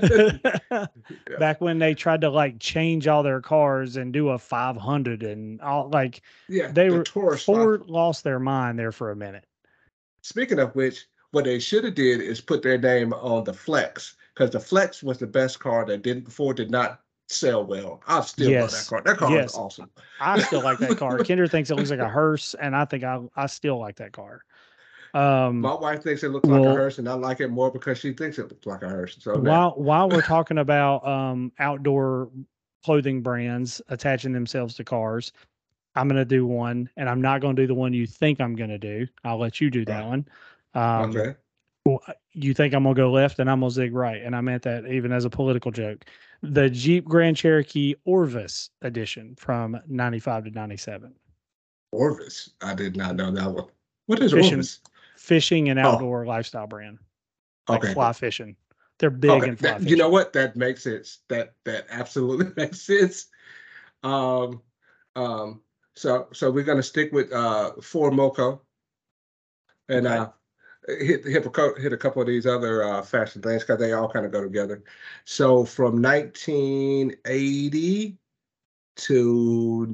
Yeah. Back when they tried to like change all their cars and do a five hundred and all, like, Yeah, they the were Taurus five. Ford lost their mind there for a minute. Speaking of which, what they should have did is put their name on the Flex, because the Flex was the best car that didn't before did not sell well. I still love that Yes. car. That car is Yes. awesome. I still like that car. Kendra thinks it looks like a hearse, and I think I I still like that car. Um, My wife thinks it looks like a well, hearse, and I like it more because she thinks it looks like a hearse. So now, while while we're talking about um outdoor clothing brands attaching themselves to cars, I'm gonna do one, and I'm not gonna do the one you think I'm gonna do. I'll let you do uh, that one. Um, okay. well, you think I'm gonna go left, and I'm gonna zig right, and I meant that even as a political joke. The Jeep Grand Cherokee Orvis edition from ninety-five to ninety-seven. Orvis. I did not know that one. What is Fishing, Orvis? fishing and Oh, outdoor lifestyle brand, like okay, fly cool. fishing. They're big Okay, in fly that, you know fishing. what? That makes sense. That that absolutely makes sense. Um, um, so so we're gonna stick with uh Ford Moco and Okay. uh hit hit a couple, hit a couple of these other uh fashion things because they all kind of go together. So from nineteen eighty to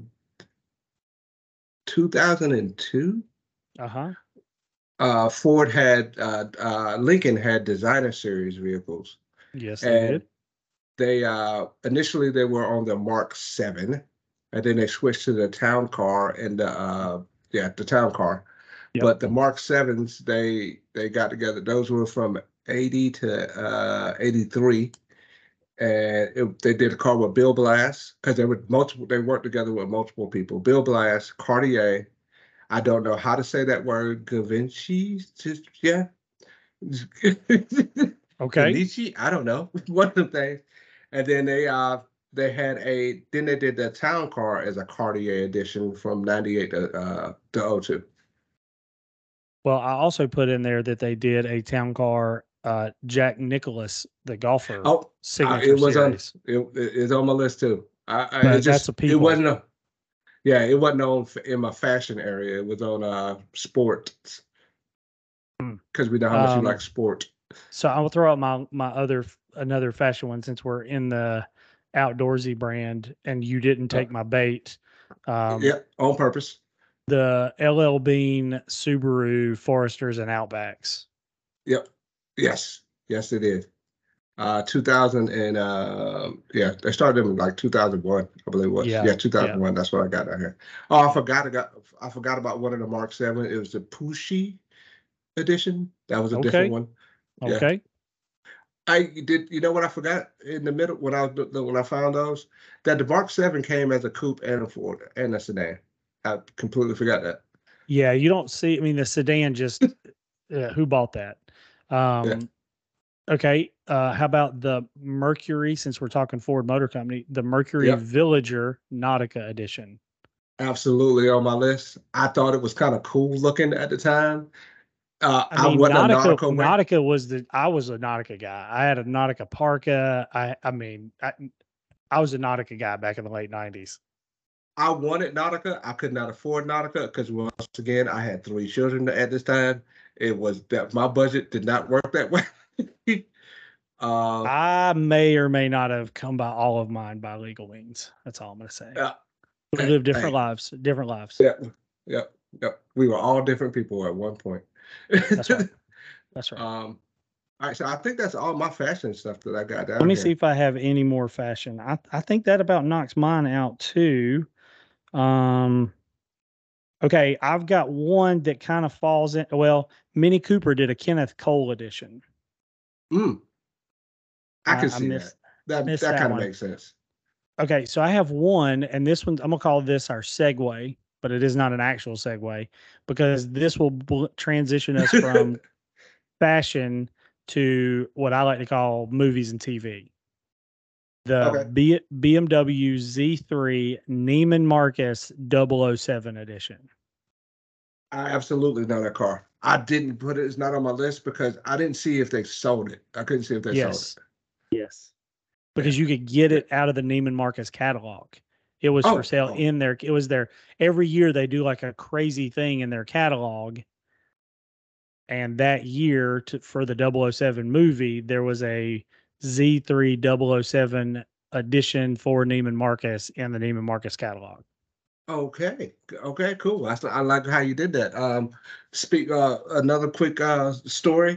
two thousand two, Uh huh. uh Ford had uh, uh Lincoln had designer series vehicles, Yes, they and did. they uh initially they were on the Mark seven, and then they switched to the town car and the uh yeah the town car. Yep. But the Mark sevens they they got together. Those were from eighty to uh eighty-three, and it, they did a car with Bill Blass because they were multiple. They worked together with multiple people. Bill Blass, Cartier. I don't know how to say that word. Givenchy, just yeah. Okay. Givenchy, I don't know. One of the things. And then they uh they had a then they did the town car as a Cartier edition from ninety-eight to uh to oh two. Well, I also put in there that they did a town car, uh, Jack Nicklaus, the golfer Oh, uh, signature it was on series. it, it's on my list too. I, I it But that's just a it people. wasn't a yeah, it wasn't on in my fashion area. It was on uh sports because we know how much you Um, like sport. so I will throw out my my other another fashion one since we're in the outdoorsy brand, and you didn't Uh, take my bait. Um, yeah, on purpose. the L L Bean, Subaru, Foresters, and Outbacks. Yep. Yes. Yes, it is. Uh, two thousand and uh, yeah, they started in like two thousand one, I believe it was. Yeah, Yeah, yeah. two thousand one. That's what I got out here. Oh, I forgot. I got. I forgot about one of the Mark Seven. It was the Pushy edition. That was a different Okay, one. Yeah. okay. I did. You know what I forgot in the middle when I when I found those that the Mark Seven came as a coupe and a Ford and a sedan. I completely forgot that. Yeah, you don't see. I mean, the sedan just uh, who bought that? Yeah. Um, okay. Uh, how about the Mercury? Since we're talking Ford Motor Company, the Mercury Yep. Villager Nautica edition. Absolutely on my list. I thought it was kind of cool looking at the time. Uh, I I mean, wasn't a Nautica. nautical man. Nautica was the. I was a Nautica guy. I had a Nautica Parka. I. I mean, I, I was a Nautica guy back in the late nineties. I wanted Nautica. I could not afford Nautica because once again, I had three children at this time. It was that my budget did not work that way. uh, I may or may not have come by all of mine by legal means. That's all I'm going to say. uh, We hey, live different hey, lives, different lives. yeah, yeah, yeah. We were all different people at one point. That's right. That's right. um, all right, so I think that's all my fashion stuff that I got Let down me see here. if I have any more fashion. I, I think that about knocks mine out too. Um, okay, I've got one that kind of falls in. Well, Mini Cooper did a Kenneth Cole edition. Mm, I I, can I see that. missed That missed that that kind of one. makes sense. Okay, so I have one, and this one I'm gonna call this our segue, but it is not an actual segue because this will bl- transition us from fashion to what I like to call movies and T V. The Okay. B- BMW Z three Neiman Marcus double oh seven edition. I absolutely know that car. I didn't put it, it's not on my list because I didn't see if they sold it. I couldn't see if they sold Yes, it. yes, Yeah. because you could get Yeah. it out of the Neiman Marcus catalog. It was for Oh, sale oh, in there. It was there every year. They do like a crazy thing in their catalog. And that year to, for the double oh seven movie, there was a Z three double oh seven edition for Neiman Marcus in the Neiman Marcus catalog. okay. Okay, cool. I, I like how you did that. Um, speak uh another quick uh story.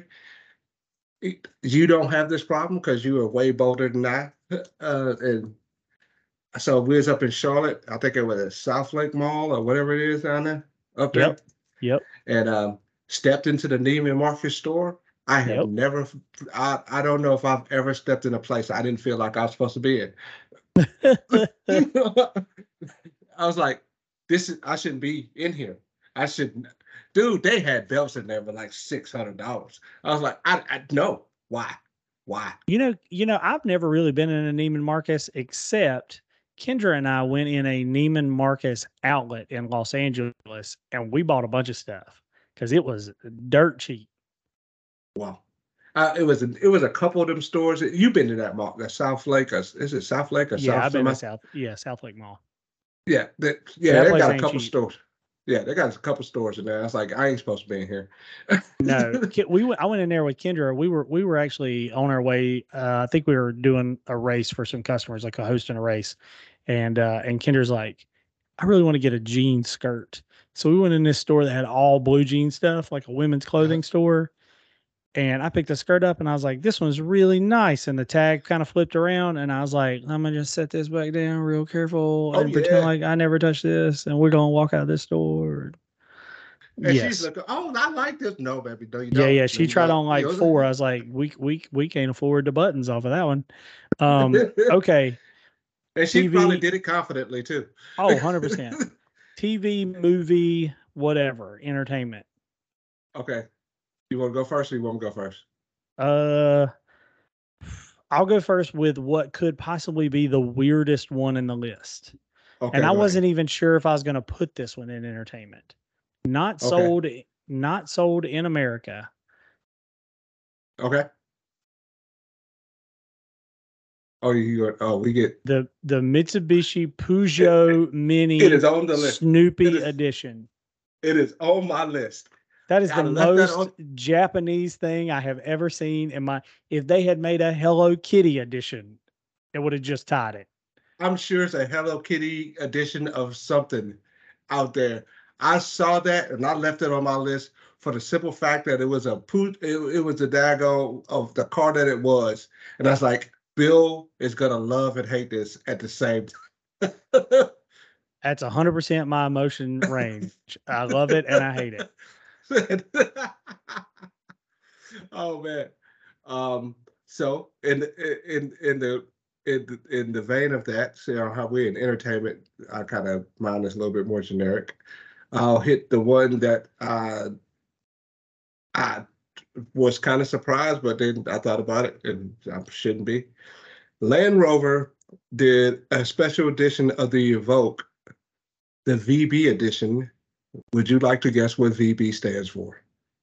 You don't have this problem because you are way bolder than I. Uh, and so we was up in Charlotte. I think it was at South Lake Mall or whatever it is down there, up there. Yep. Yep. And um, stepped into the Neiman Marcus store. I have Yep. never, I, I don't know if I've ever stepped in a place I didn't feel like I was supposed to be in. I was like, this is, I shouldn't be in here. I shouldn't, dude, they had belts in there for like six hundred dollars. I was like, I, I no, why? Why? You know, you know, I've never really been in a Neiman Marcus except Kendra and I went in a Neiman Marcus outlet in Los Angeles and we bought a bunch of stuff because it was dirt cheap. Wow. Uh, it was a, it was a couple of them stores. You've been to that mall, that South Lake, or, is it South Lake or Yeah, South I've been to something? South, yeah, South Lake Mall. Yeah, that yeah, That they place got a ain't couple cheap. stores. Yeah, they got a couple stores in there. I was like, I ain't supposed to be in here. No, Ki- we went. I went in there with Kendra. We were we were actually on our way. Uh, I think we were doing a race for some customers, like a hosting a race, and uh, and Kendra's like, I really want to get a jean skirt. So we went in this store that had all blue jean stuff, like a women's Uh-huh. clothing store. And I picked the skirt up and I was like, this one's really nice. And the tag kind of flipped around. And I was like, I'm going to just set this back down real careful Oh and pretend yeah. like I never touched this. And we're going to walk out of this store. And she's Yes. looking, oh, I like this. No, baby, no, you Yeah, don't. yeah. No, She you tried don't. on like You four. I was like, we we we can't afford the buttons off of that one. Um, know? okay. And she probably T V. did it confidently too. Oh, one hundred percent. T V, movie, whatever, entertainment. Okay. You want to go first or you want me to go first? Uh, I'll go first with what could possibly be the weirdest one in the list. And Okay, I go ahead. wasn't even sure if I was going to put this one in entertainment. Not Okay. sold, not sold in America. Okay. Oh, you oh we get The the Mitsubishi Peugeot it Mini is on the list. It Snoopy is edition. it is on my list. That is I the left that most on. Japanese thing I have ever seen in my. If they had made a Hello Kitty edition, it would have just tied it. I'm sure it's a Hello Kitty edition of something out there. I saw that and I left it on my list for the simple fact that it was a poot. It, it was the dago of the car that it was, and I was like, Bill is gonna love and hate this at the same time. That's one hundred percent my emotion range. I love it and I hate it. Oh man. Um, so in in in the in the, in the vein of that, see how we're in entertainment, I kind of mine is a little bit more generic. I'll hit the one that uh, I was kind of surprised, but then I thought about it and I shouldn't be. Land Rover did a special edition of the Evoque, the V B edition. Would you like to guess what V B stands for?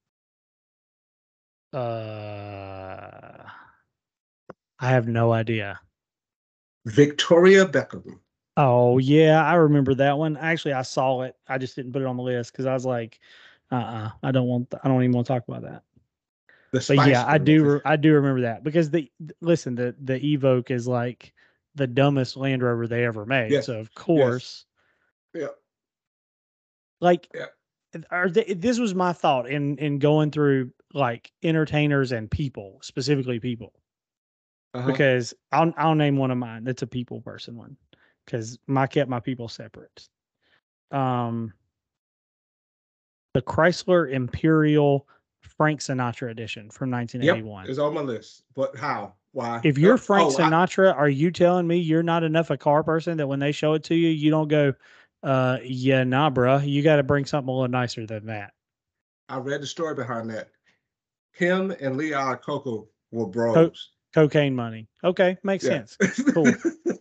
Uh, I have no idea. Victoria Beckham. Oh yeah, I remember that one. Actually, I saw it. I just didn't put it on the list because I was like, uh, uh I don't want. th- I don't even want to talk about that. The But Spice yeah, I Girls. do. re- I do remember that because the th- listen, the the Evoque is like the dumbest Land Rover they ever made. Yes. So of Yes. course, Yeah. like, Yeah. are they, this was my thought in in going through like entertainers and people, specifically people, Uh-huh. because I'll I'll name one of mine. That's a people person one because my kept my people separate. Um, the Chrysler Imperial Frank Sinatra edition from Yep. nineteen eighty-one. It's on my list. But how? Why? If you're Uh, Frank oh, I, Sinatra, are you telling me you're not enough a car person that when they show it to you, you don't go, uh, yeah, nah, bruh, you got to bring something a little nicer than that. I read the story behind that. Him and Lee Iacocca were Co- bros. cocaine money. Okay, makes Yeah. sense. Cool.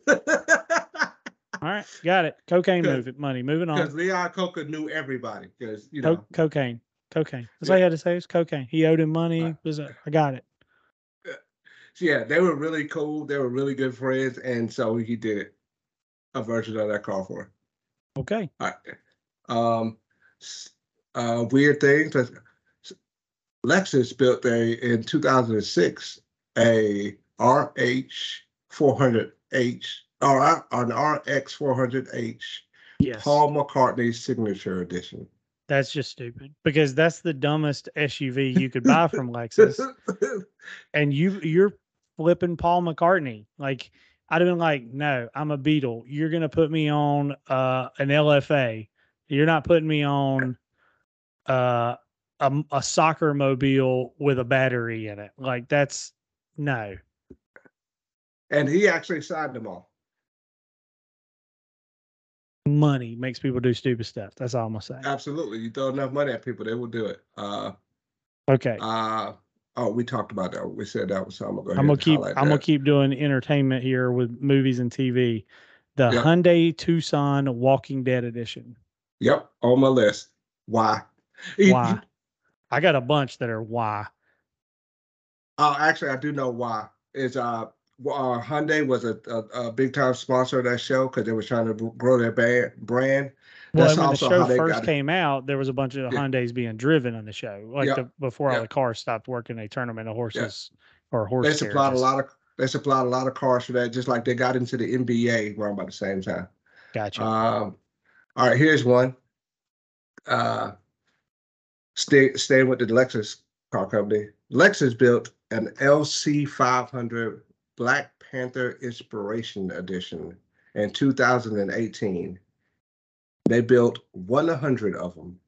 All right, got it. Cocaine move it, money. Moving Because on. Lee Iacocca knew everybody. Because, you Co- know. cocaine. Cocaine. That's Yeah. all you had to say is cocaine. He owed him money. Right. Was a, I got it. So, yeah, they were really cool. They were really good friends. And so he did a version of that car for him. Okay. All right. Um, uh, weird things. Lexus built a in two thousand six a R H four hundred H or an R X four hundred H Yes. Paul McCartney signature edition. That's just stupid because that's the dumbest S U V you could buy from Lexus. And you you're flipping Paul McCartney. Like I'd have been like, no, I'm a Beatle. You're gonna put me on uh an L F A. You're not putting me on uh a, a soccer mobile with a battery in it. Like that's no. And he actually signed them all. Money makes people do stupid stuff. That's all I'm gonna say. Absolutely. You throw enough money at people, they will do it. Uh Okay. uh oh, we talked about that. We said that was so I'm gonna go ahead I'm gonna and keep highlight I'm gonna that. keep doing entertainment here with movies and T V. The Yep. Hyundai Tucson Walking Dead edition. Yep, on my list. Why? You- Why? you- I got a bunch that are why. uh, actually, I do know why. Is uh, uh Hyundai was a, a, a big time sponsor of that show because they were trying to grow their band, brand. Well, That's and when the also show how they first got it. came out, there was a bunch of Yeah. Hyundais being driven on the show. Like Yep. the before all Yep. the cars stopped working, they turned them into horses or They horse supplied a carriages. lot of they supplied a lot of cars for that, just like they got into the N B A around about the same time. Gotcha. Um, all right, here's one. Uh, stay staying with the Lexus car company. Lexus built an L C five hundred Black Panther Inspiration Edition in two thousand eighteen. They built one hundred of them,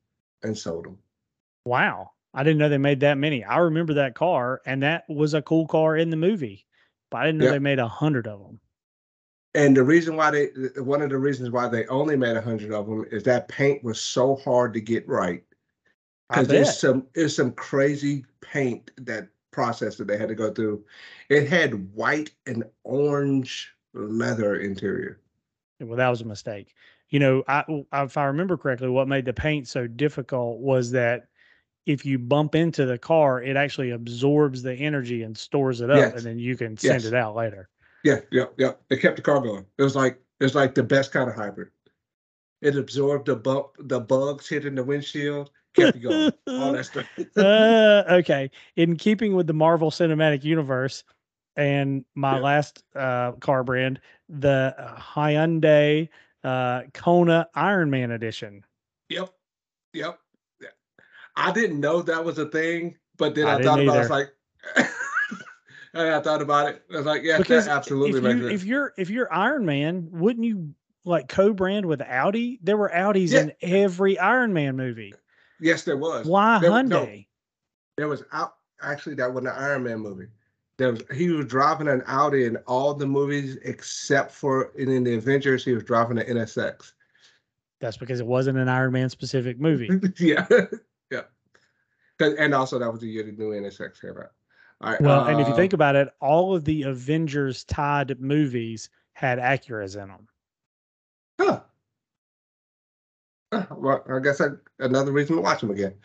and sold them. Wow. I didn't know they made that many. I remember that car, and that was a cool car in the movie, but I didn't know they Yep. made a hundred of them. And the reason why they, one of the reasons why they only made a hundred of them is that paint was so hard to get right. I Because there's bet. some, there's some crazy paint that process that they had to go through. It had white and orange leather interior. Well, that was a mistake. You know, I, if I remember correctly, what made the paint so difficult was that if you bump into the car, it actually absorbs the energy and stores it up, and Yes, then you can send yes, it out later. yeah, yeah, yeah. It kept the car going. It was like it was like the best kind of hybrid. It absorbed the bump, the bugs hitting the windshield, kept you going. All that stuff. uh, okay. In keeping with the Marvel Cinematic Universe, and my Yeah. last uh, car brand, the Hyundai uh, Kona Iron Man Edition. Yep, yep. Yeah. I didn't know that was a thing, but then I I didn't thought about it, I was either. like, and I thought about it. I was like, yeah, that Because absolutely if makes you if sense. you're if you're Iron Man, wouldn't you like co-brand with Audi? There were Audis Yeah, in every Iron Man movie. yes, there was. Why There, no, Hyundai? there was out. Actually, that wasn't an Iron Man movie. There was, he was driving an Audi in all the movies except for in, in the Avengers. He was driving an N S X. That's because it wasn't an Iron Man specific movie. Yeah, yeah. And also that was the year the new N S X came out. All right. Well, and if you Uh, think about it, all of the Avengers tied movies had Acuras in them. huh. Uh, Well, I guess I, another reason to watch them again.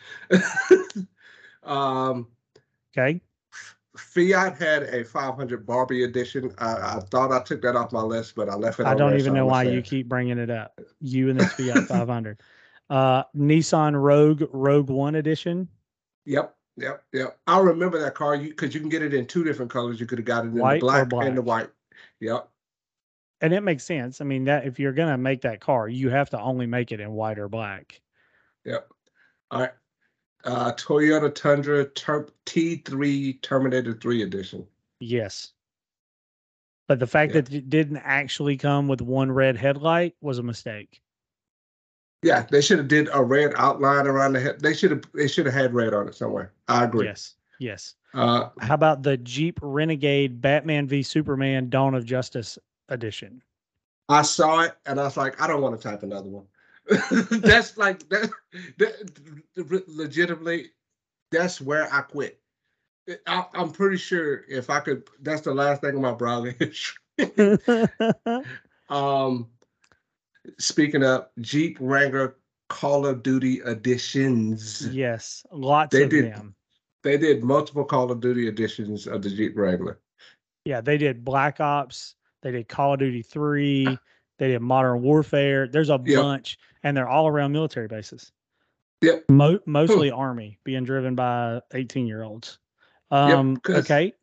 um, Okay. Fiat had a five hundred Barbie edition. I, I thought I took that off my list, but I left it I on don't there. even So know I'm why gonna you say keep bringing it up. You and this Fiat five hundred. Uh, Nissan Rogue Rogue One edition. Yep, yep, yep. I remember that car you because you can get it in two different colors. You could have got it in the White or black and the black. white. Yep, And it makes sense. I mean, that if you're gonna make that car, you have to only make it in white or black. yep. All right. Uh, Toyota Tundra Ter- T three Terminator three edition. Yes. But the fact Yeah, that it didn't actually come with one red headlight was a mistake. yeah. They should have did a red outline around the head. They should have. They should have had red on it somewhere. I agree. Yes. Yes. Uh, How about the Jeep Renegade Batman v Superman Dawn of Justice edition? I saw it and I was like, I don't want to type another one. That's like that, that. Legitimately, that's where I quit. I, I'm pretty sure if I could, that's the last thing on my browser history. um, speaking of Jeep Wrangler Call of Duty editions, Yes, lots they of did them. they did multiple Call of Duty editions of the Jeep Wrangler. Yeah, they did Black Ops, they did Call of Duty three, they did Modern Warfare. There's a Yep, bunch, and they're all around military bases. yep, Mo- huh, mostly Army, being driven by eighteen year olds. yep. Um, Because okay.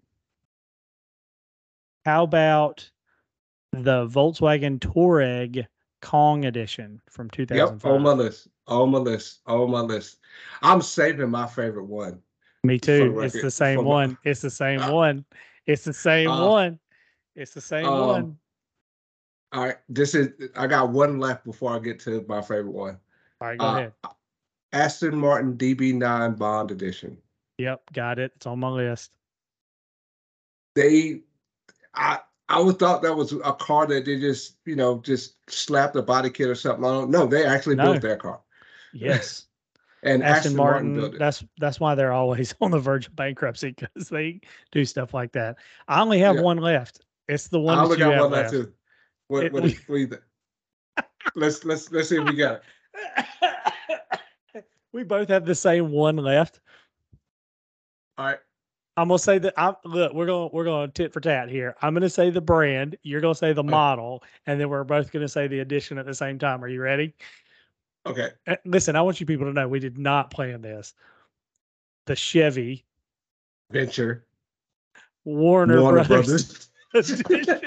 How about the Volkswagen Touareg Kong edition from yep, on my two thousand five? list, on my list, on my list. I'm saving my favorite one Me for the too. It's record. the same For my, one. It's the same uh, one. It's the same uh, one. It's the same um, one. all right, this is I got one left before I get to my favorite one. All right, go Uh, ahead. Aston Martin D B nine Bond Edition. Yep, got it. It's on my list. They, I, I would thought that was a car that they just, you know, just slapped a body kit or something on. No, they actually built No. their car. Yes. And Aston Aston Martin Martin, built it. that's that's why they're always on the verge of bankruptcy because they do stuff like that. I only have Yeah, one left. It's the one I that only you got have one left left. too. What, It, what, is, what do you think? Let's let's let's see if we got it. we both have the same one left. All right. I'm gonna say that. I'm look. We're gonna we're gonna tit for tat here. I'm gonna say the brand. You're gonna say the Uh, model, and then we're both gonna say the edition at the same time. Are you ready? okay. Uh, Listen, I want you people to know we did not plan this. The Chevy Venture. Warner, Warner Brothers Brothers. edition.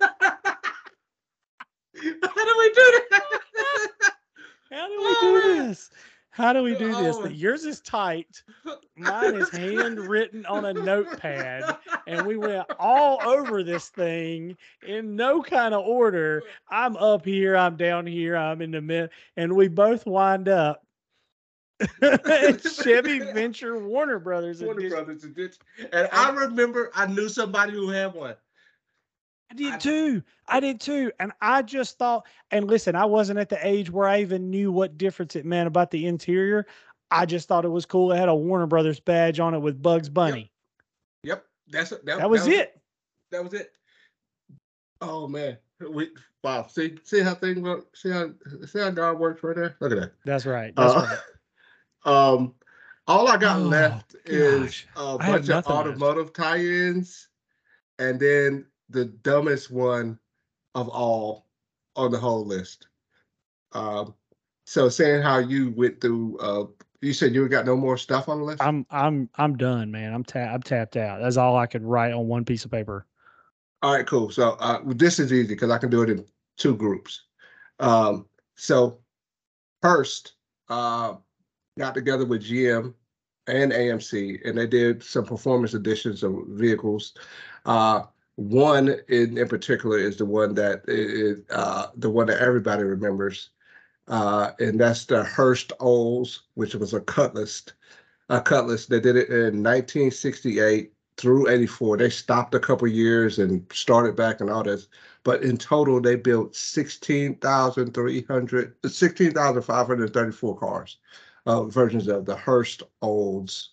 How do we do that? How do we do Oh, man. this? How do we do this? Oh, That yours is typed, mine is handwritten on a notepad, and we went all over this thing in no kind of order. I'm up here, I'm down here, I'm in the middle, and we both wind up It's Chevy Venture Warner Brothers Warner edition. Brothers edition. And I remember I knew somebody who had one. I did I, too. I did too. And I just thought, and listen, I wasn't at the age where I even knew what difference it meant about the interior. I just thought it was cool. It had a Warner Brothers badge on it with Bugs Bunny. Yep. Yep. That's that, That was that was it. it. That was it. Oh man. We wow. See see how things work. See how see how God works right there. Look at that. That's right. That's Uh, right. um all I got Oh, left is gosh. a I have bunch of nothing left. automotive tie-ins, and then the dumbest one of all on the whole list. Um, so saying how you went through, uh, you said you got no more stuff on the list. I'm I'm I'm done, man. I'm ta- I'm tapped out. That's all I could write on one piece of paper. All right, cool. So uh, this is easy because I can do it in two groups. Um, so Hearst uh, got together with G M and A M C, and they did some performance editions of vehicles. Uh, one in, in particular is the one that is uh, the one that everybody remembers, uh, and that's the Hearst Olds, which was a Cutlass. A Cutlass. They did it in nineteen sixty-eight through eighty-four. They stopped a couple years and started back and all this, but in total they built sixteen thousand three hundred, sixteen thousand five hundred thirty-four cars, uh, versions of the Hearst Olds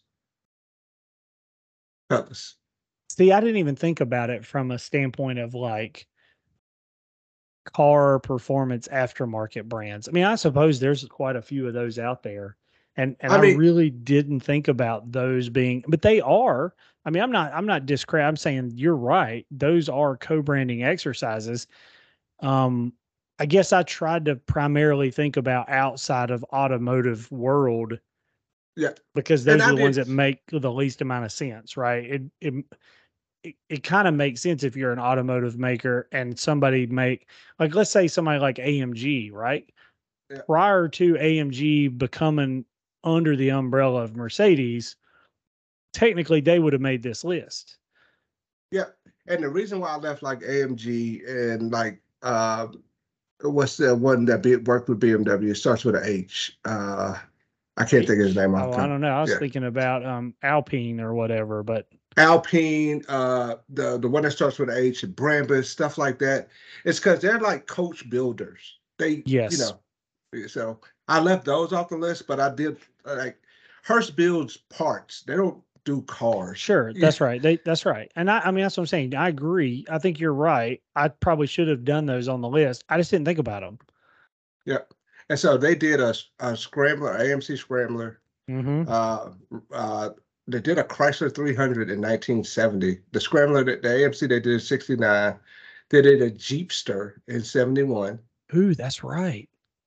Cutlass. See, I didn't even think about it from a standpoint of like car performance aftermarket brands. I mean, I suppose there's quite a few of those out there. And and I I mean, really didn't think about those being, but they are. I mean, I'm not I'm not discredit. I'm saying you're right. Those are co-branding exercises. Um, I guess I tried to primarily think about outside of automotive world yeah, because and those are I the ones did. that make the least amount of sense, right? It it it, it kind of makes sense if you're an automotive maker and somebody make like let's say somebody like A M G, right? Yeah, Prior to A M G becoming under the umbrella of Mercedes, technically they would have made this list. yeah, and the reason why I left like A M G and like uh, what's the one that be, worked with B M W? It starts with an H. Uh, I can't think of his H. name off Oh, the I top. don't know. I was Yeah. thinking about um Alpine or whatever, but Alpine, uh, the the one that starts with H, Brambus, stuff like that. It's because they're like coach builders. They, you yes. know, so I left those off the list, but I did like Hearst builds parts. They don't do cars. Sure, Yeah, that's right. They that's right. And I I mean that's what I'm saying. I agree. I think you're right. I probably should have done those on the list. I just didn't think about them. yeah. And so they did a, a scrambler, A M C scrambler. Mhm. Uh, uh, they did a Chrysler three hundred in nineteen seventy. The scrambler, the A M C, they did sixty-nine. They did a Jeepster in seventy-one. Ooh, that's right.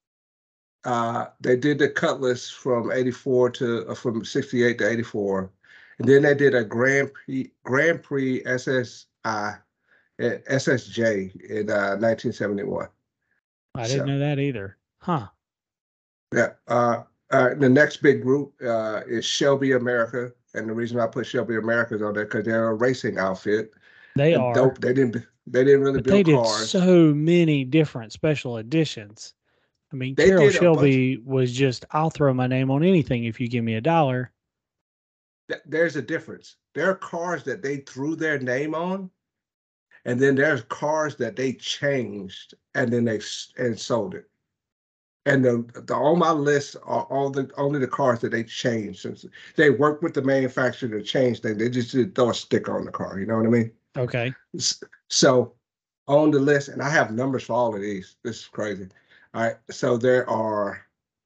Uh, they did the Cutlass from eighty-four to uh, from sixty-eight to eighty-four, and then they did a Grand Prix Grand Prix S S I S S J in uh, nineteen seventy-one. I didn't So know that either. Huh. yeah, uh, uh, the next big group uh, is Shelby America, and the reason I put Shelby America on there because they're a racing outfit, They and are, dope. They didn't they didn't really but they build did cars. so many different special editions. I mean, They Carol did a bunch. Shelby was just, I'll throw my name on anything if you give me a dollar. There's a difference. There are cars that they threw their name on, and then there's cars that they changed and then they and sold it. And the, the on my list are all the only the cars that they changed. Since they worked with the manufacturer to change things, they just did throw a sticker on the car. You know what I mean? Okay. So on the list, and I have numbers for all of these. This is crazy. All right. So there are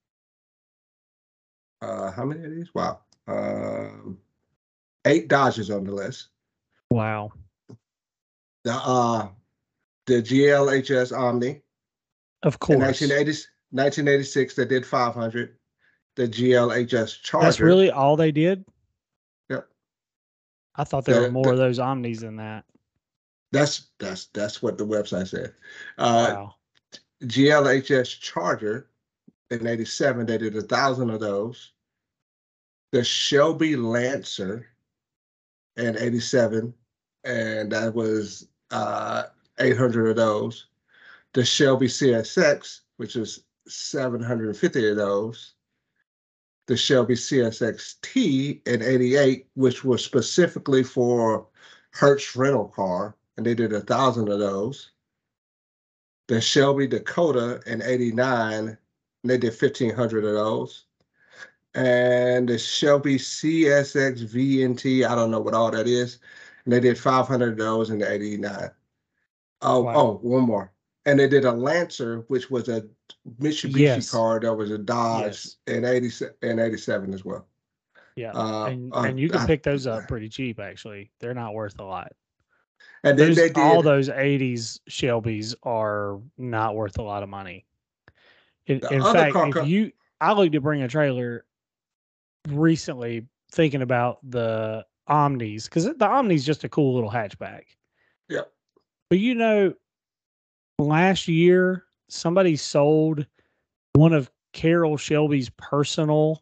uh how many of these? Wow. Um eight Dodges on the list. Wow. The uh the G L H S Omni. Of In course. nineteen eighty-six, they did five hundred. The G L H S That's Charger. really all they did? Yep. I thought there were The, more of the, those Omnis than that. that's that's that's what the website said. Uh, Wow. G L H S Charger in eighty-seven, they did a thousand of those. The Shelby Lancer in eighty-seven, and that was uh, eight hundred of those. The Shelby C S X, which is seven hundred fifty of those. the Shelby C S X T in eighty-eight, which was specifically for Hertz rental car, and they did a thousand of those. The Shelby Dakota in eighty-nine, and they did fifteen hundred of those. And the Shelby C S X V N T, I don't know what all that is, and they did five hundred of those in the eighty-nine. Oh, Wow. oh, one more. And they did a Lancer, which was a Mitsubishi Yes. car that was a Dodge Yes. in eighty in eighty-seven as well. Yeah. Uh, and uh, and you can I- pick those up pretty cheap, actually. They're not worth a lot. And then Those, they did all those eighties Shelbys are not worth a lot of money. In, The in other fact, car if co- you, I looked to bring a trailer recently thinking about the Omnis, because the Omni's just a cool little hatchback. Yep. But you know, last year somebody sold one of Carroll Shelby's personal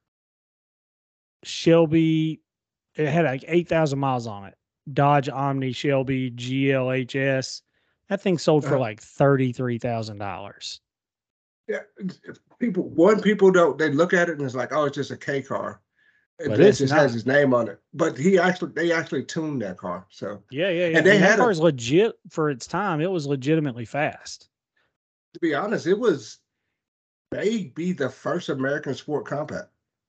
Shelby. It had like eight thousand miles on it. Dodge Omni Shelby G L H S. That thing sold for Uh-huh. like thirty-three thousand dollars. Yeah, people. One people don't. They look at it and it's like, oh, it's just a K car. It, But it it's just not. has his name on it. But he actually, they actually tuned that car. So Yeah, yeah, yeah. And they I mean, that had a- car is legit for its time. It was legitimately fast. to be honest, it was maybe the first American sport compact.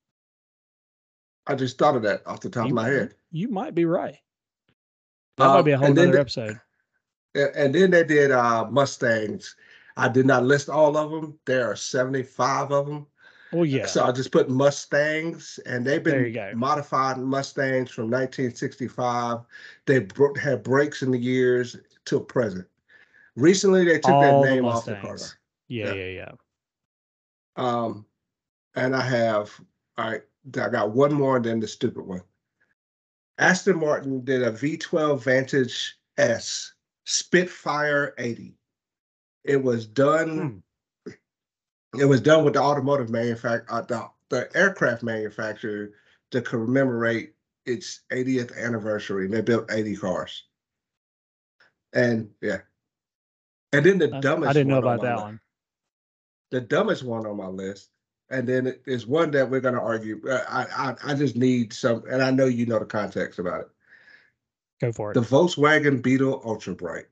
I just thought of that off the top You, of my head. you might be right. That Uh, might be a whole and then nother the- episode. And, and then they did uh, Mustangs. I did not list all of them. There are seventy-five of them. Well, yeah. So I just put Mustangs, and they've There been you go. modified Mustangs from nineteen sixty-five. They bro- had brakes in the years till present. Recently, they took All that the name off the car. Mustangs. Yeah, Yeah. yeah, yeah. Um, and I have, all right, I got one more and then the stupid one. Aston Martin did a V twelve Vantage S Spitfire eighty. It was done. Hmm. It was done with the automotive manufacturer, uh, the, the aircraft manufacturer, to commemorate its eightieth anniversary. They built eighty cars. And yeah. And then the I, dumbest I didn't know one on about my that list- one. The dumbest one on my list. And then it is one that we're going to argue. Uh, I, I I just need some, and I know you know the context about it. Go for it. The Volkswagen Beetle Ultra Bright.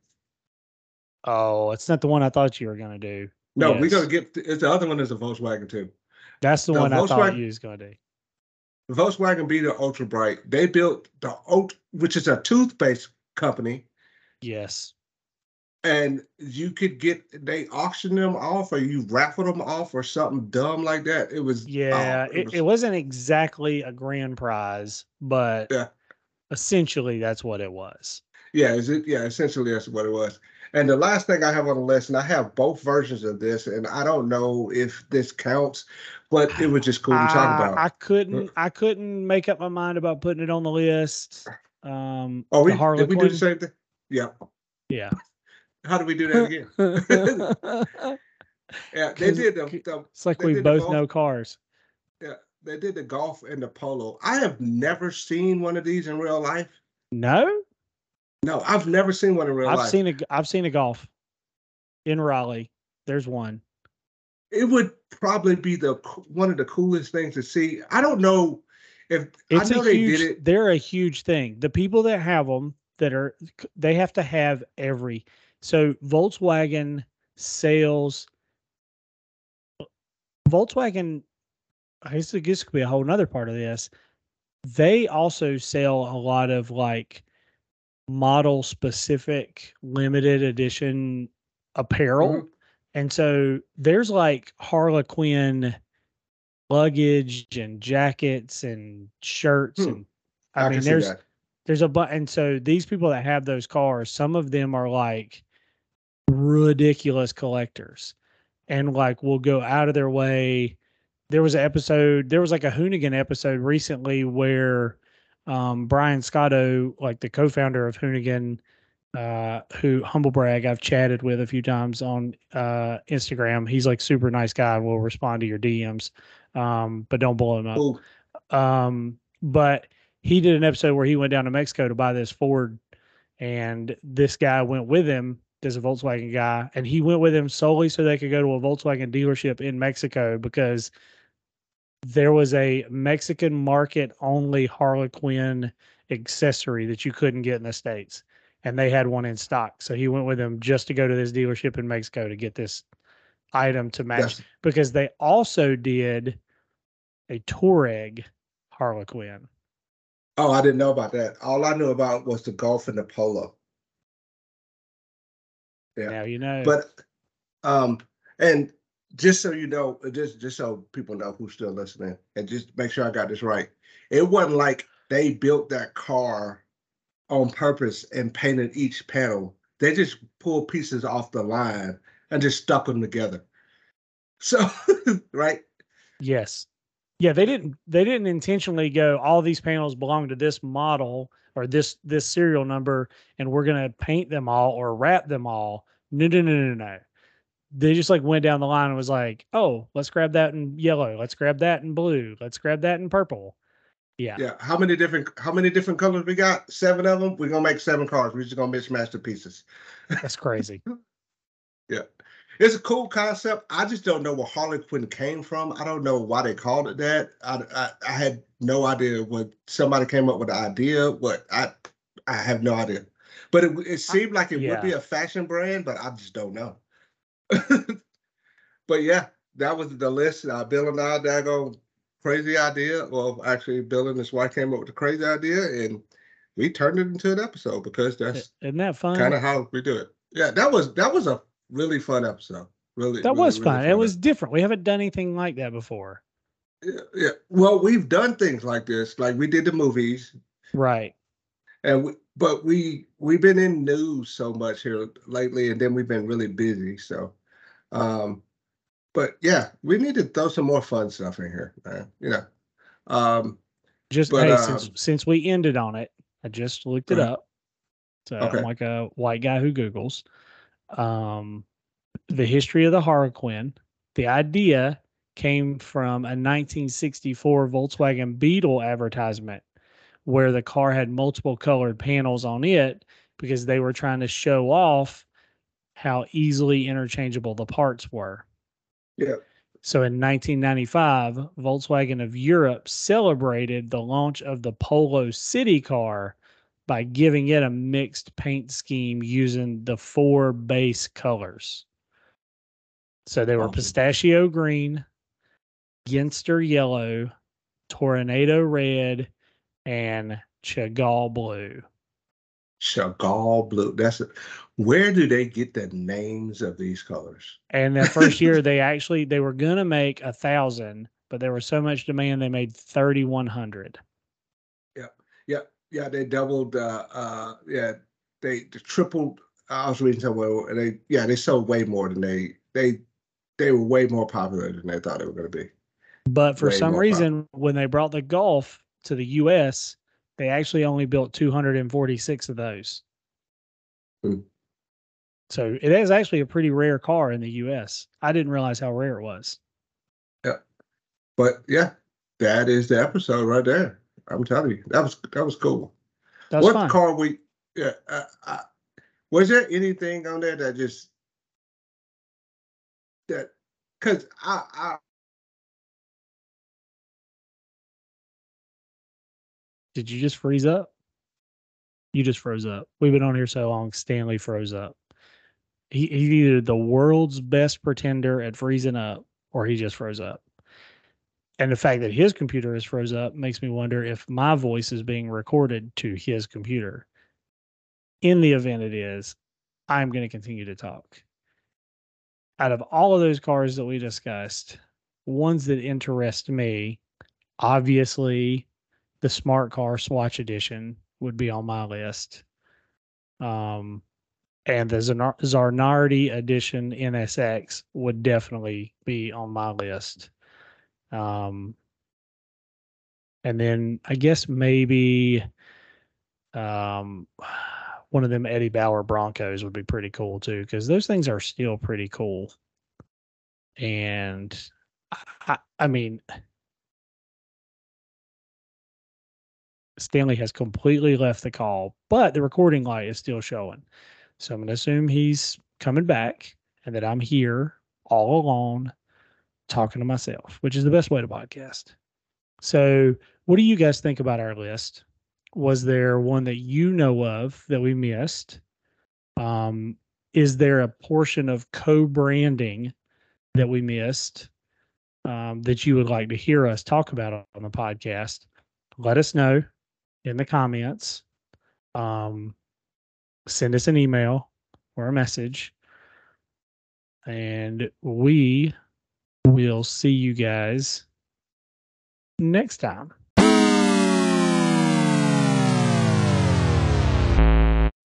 Oh, it's not the one I thought you were going to do. No, we're Yes. going to get, it's the other one is a Volkswagen too. That's the, the one I thought Volkswagen- you was going to do. The Volkswagen Beetle Ultra Bright, they built the Ult, which is a toothpaste company, Yes. and you could get, they auction them off or you raffle them off or something dumb like that. It was, Yeah. oh, it, was- it wasn't exactly a grand prize, but Yeah. essentially that's what it was. yeah, is it? Yeah, essentially that's what it was. And the last thing I have on the list, and I have both versions of this, and I don't know if this counts, but it was just cool to talk I, about. I couldn't. I couldn't make up my mind about putting it on the list. Um, oh, we the did we do the Harlequin. same thing? Yeah. Yeah. How do we do that again? Yeah, they 'Cause- did the, the It's like They we did the both golf- know cars. yeah, they did the golf and the polo. I have never seen one of these in real life. No, No, I've never seen one in real I've life. seen a. I've seen a golf in Raleigh. There's one. It would probably be the co- one of the coolest things to see. I don't know if It's I know a they huge. did it. They're a huge thing. The people that have them that are they have to have every. So Volkswagen sales. Volkswagen. I guess this could be a whole nother part of this. They also sell a lot of like model specific limited edition apparel. Mhm. And so there's like Harlequin luggage and jackets and shirts. Hmm. And I, I mean, can see there's, that. there's a but, and so these people that have those cars, some of them are like ridiculous collectors and like will go out of their way. There was an episode, there was like a Hoonigan episode recently where um, Brian Scotto, like the co-founder of Hoonigan, uh, who humble brag, I've chatted with a few times on uh, Instagram. He's like super nice guy and will respond to your D Ms, um, but don't blow him up. Ooh, Um, but he did an episode where he went down to Mexico to buy this Ford, and this guy went with him. There's a Volkswagen guy, and he went with him solely so they could go to a Volkswagen dealership in Mexico because there was a Mexican market only Harlequin accessory that you couldn't get in the States. And they had one in stock. So he went with them just to go to this dealership in Mexico to get this item to match, That's because they also did a Touareg Harlequin. oh, I didn't know about that. All I knew about was the Golf and the Polo. Yeah, Now you know. but um, and just so you know, just just so people know who's still listening, and just make sure I got this right. It wasn't like they built that car on purpose and painted each panel. They just pulled pieces off the line and just stuck them together. So, right? Yes. Yeah, they didn't they didn't intentionally go, all these panels belong to this model or this this serial number, and we're gonna paint them all or wrap them all. No, no, no, no, no. They just like went down the line and was like, oh, let's grab that in yellow, let's grab that in blue, let's grab that in purple. Yeah. Yeah. How many different how many different colors we got? Seven of them. We're gonna make seven cars. We're just gonna mismatch the pieces. That's crazy. Yeah. It's a cool concept. I just don't know where Harlequin came from. I don't know why they called it that. I, I, I had no idea what somebody came up with the idea. What I I have no idea. But it, it seemed like it yeah. would be a fashion brand, but I just don't know. But yeah, that was the list. Uh, Bill and I, daggone crazy idea. Well, actually, Bill and his wife came up with a crazy idea, and we turned it into an episode because that's Isn't that fun? kind of how we do it. Yeah, that was that was a really fun episode. Really, that really, was really fun. fun. It was different. We haven't done anything like that before. Yeah, yeah. Well, we've done things like this. Like we did the movies, right? And we, but we we've been in news so much here lately, and then we've been really busy. So, um, but yeah, we need to throw some more fun stuff in here, man. You know, um, just but, hey, uh, since since we ended on it, I just looked it right. up. So Okay. I'm like a white guy who Googles. Um, the history of the Harlequin. The idea came from a nineteen sixty-four Volkswagen Beetle advertisement where the car had multiple colored panels on it because they were trying to show off how easily interchangeable the parts were. Yeah. So in nineteen ninety-five, Volkswagen of Europe celebrated the launch of the Polo City car by giving it a mixed paint scheme using the four base colors. So they were Awesome. pistachio green, Ginster yellow, Tornado red, and Chagall blue. Chagall blue. That's it. Where do they get the names of these colors? And the first year they actually they were gonna make a thousand, but there was so much demand they made thirty one hundred. Yeah, yeah, yeah. They doubled. Uh, uh, yeah, they, they tripled. I was reading somewhere, and they yeah they sold way more than they they they were way more popular than they thought they were going to be. But for way some reason, popular. When they brought the Golf to the U S, they actually only built two hundred forty-six of those. Hmm. So it is actually a pretty rare car in the U S. I didn't realize how rare it was. Yeah, but yeah, that is the episode right there. I'm telling you, that was that was cool. That's what fun. car we? Yeah, uh, uh, was there anything on there that just that? Because I, I Did you just freeze up? You just froze up. We've been on here so long, Stanley froze up. He, he's either the world's best pretender at freezing up or he just froze up. And the fact that his computer is froze up makes me wonder if my voice is being recorded to his computer. In the event it is, I'm going to continue to talk. Out of all of those cars that we discussed, ones that interest me, obviously the Smart Car Swatch Edition would be on my list. Um, and the Zanardi Edition N S X would definitely be on my list. Um, and then I guess maybe um, one of them Eddie Bauer Broncos would be pretty cool too, because those things are still pretty cool. And I, I mean, Stanley has completely left the call, but the recording light is still showing. So I'm going to assume he's coming back and that I'm here all alone talking to myself, which is the best way to podcast. So, what do you guys think about our list? Was there one that you know of that we missed? Um, is there a portion of co-branding that we missed um, that you would like to hear us talk about on the podcast? Let us know in the comments. Um, send us an email or a message, and we will see you guys next time.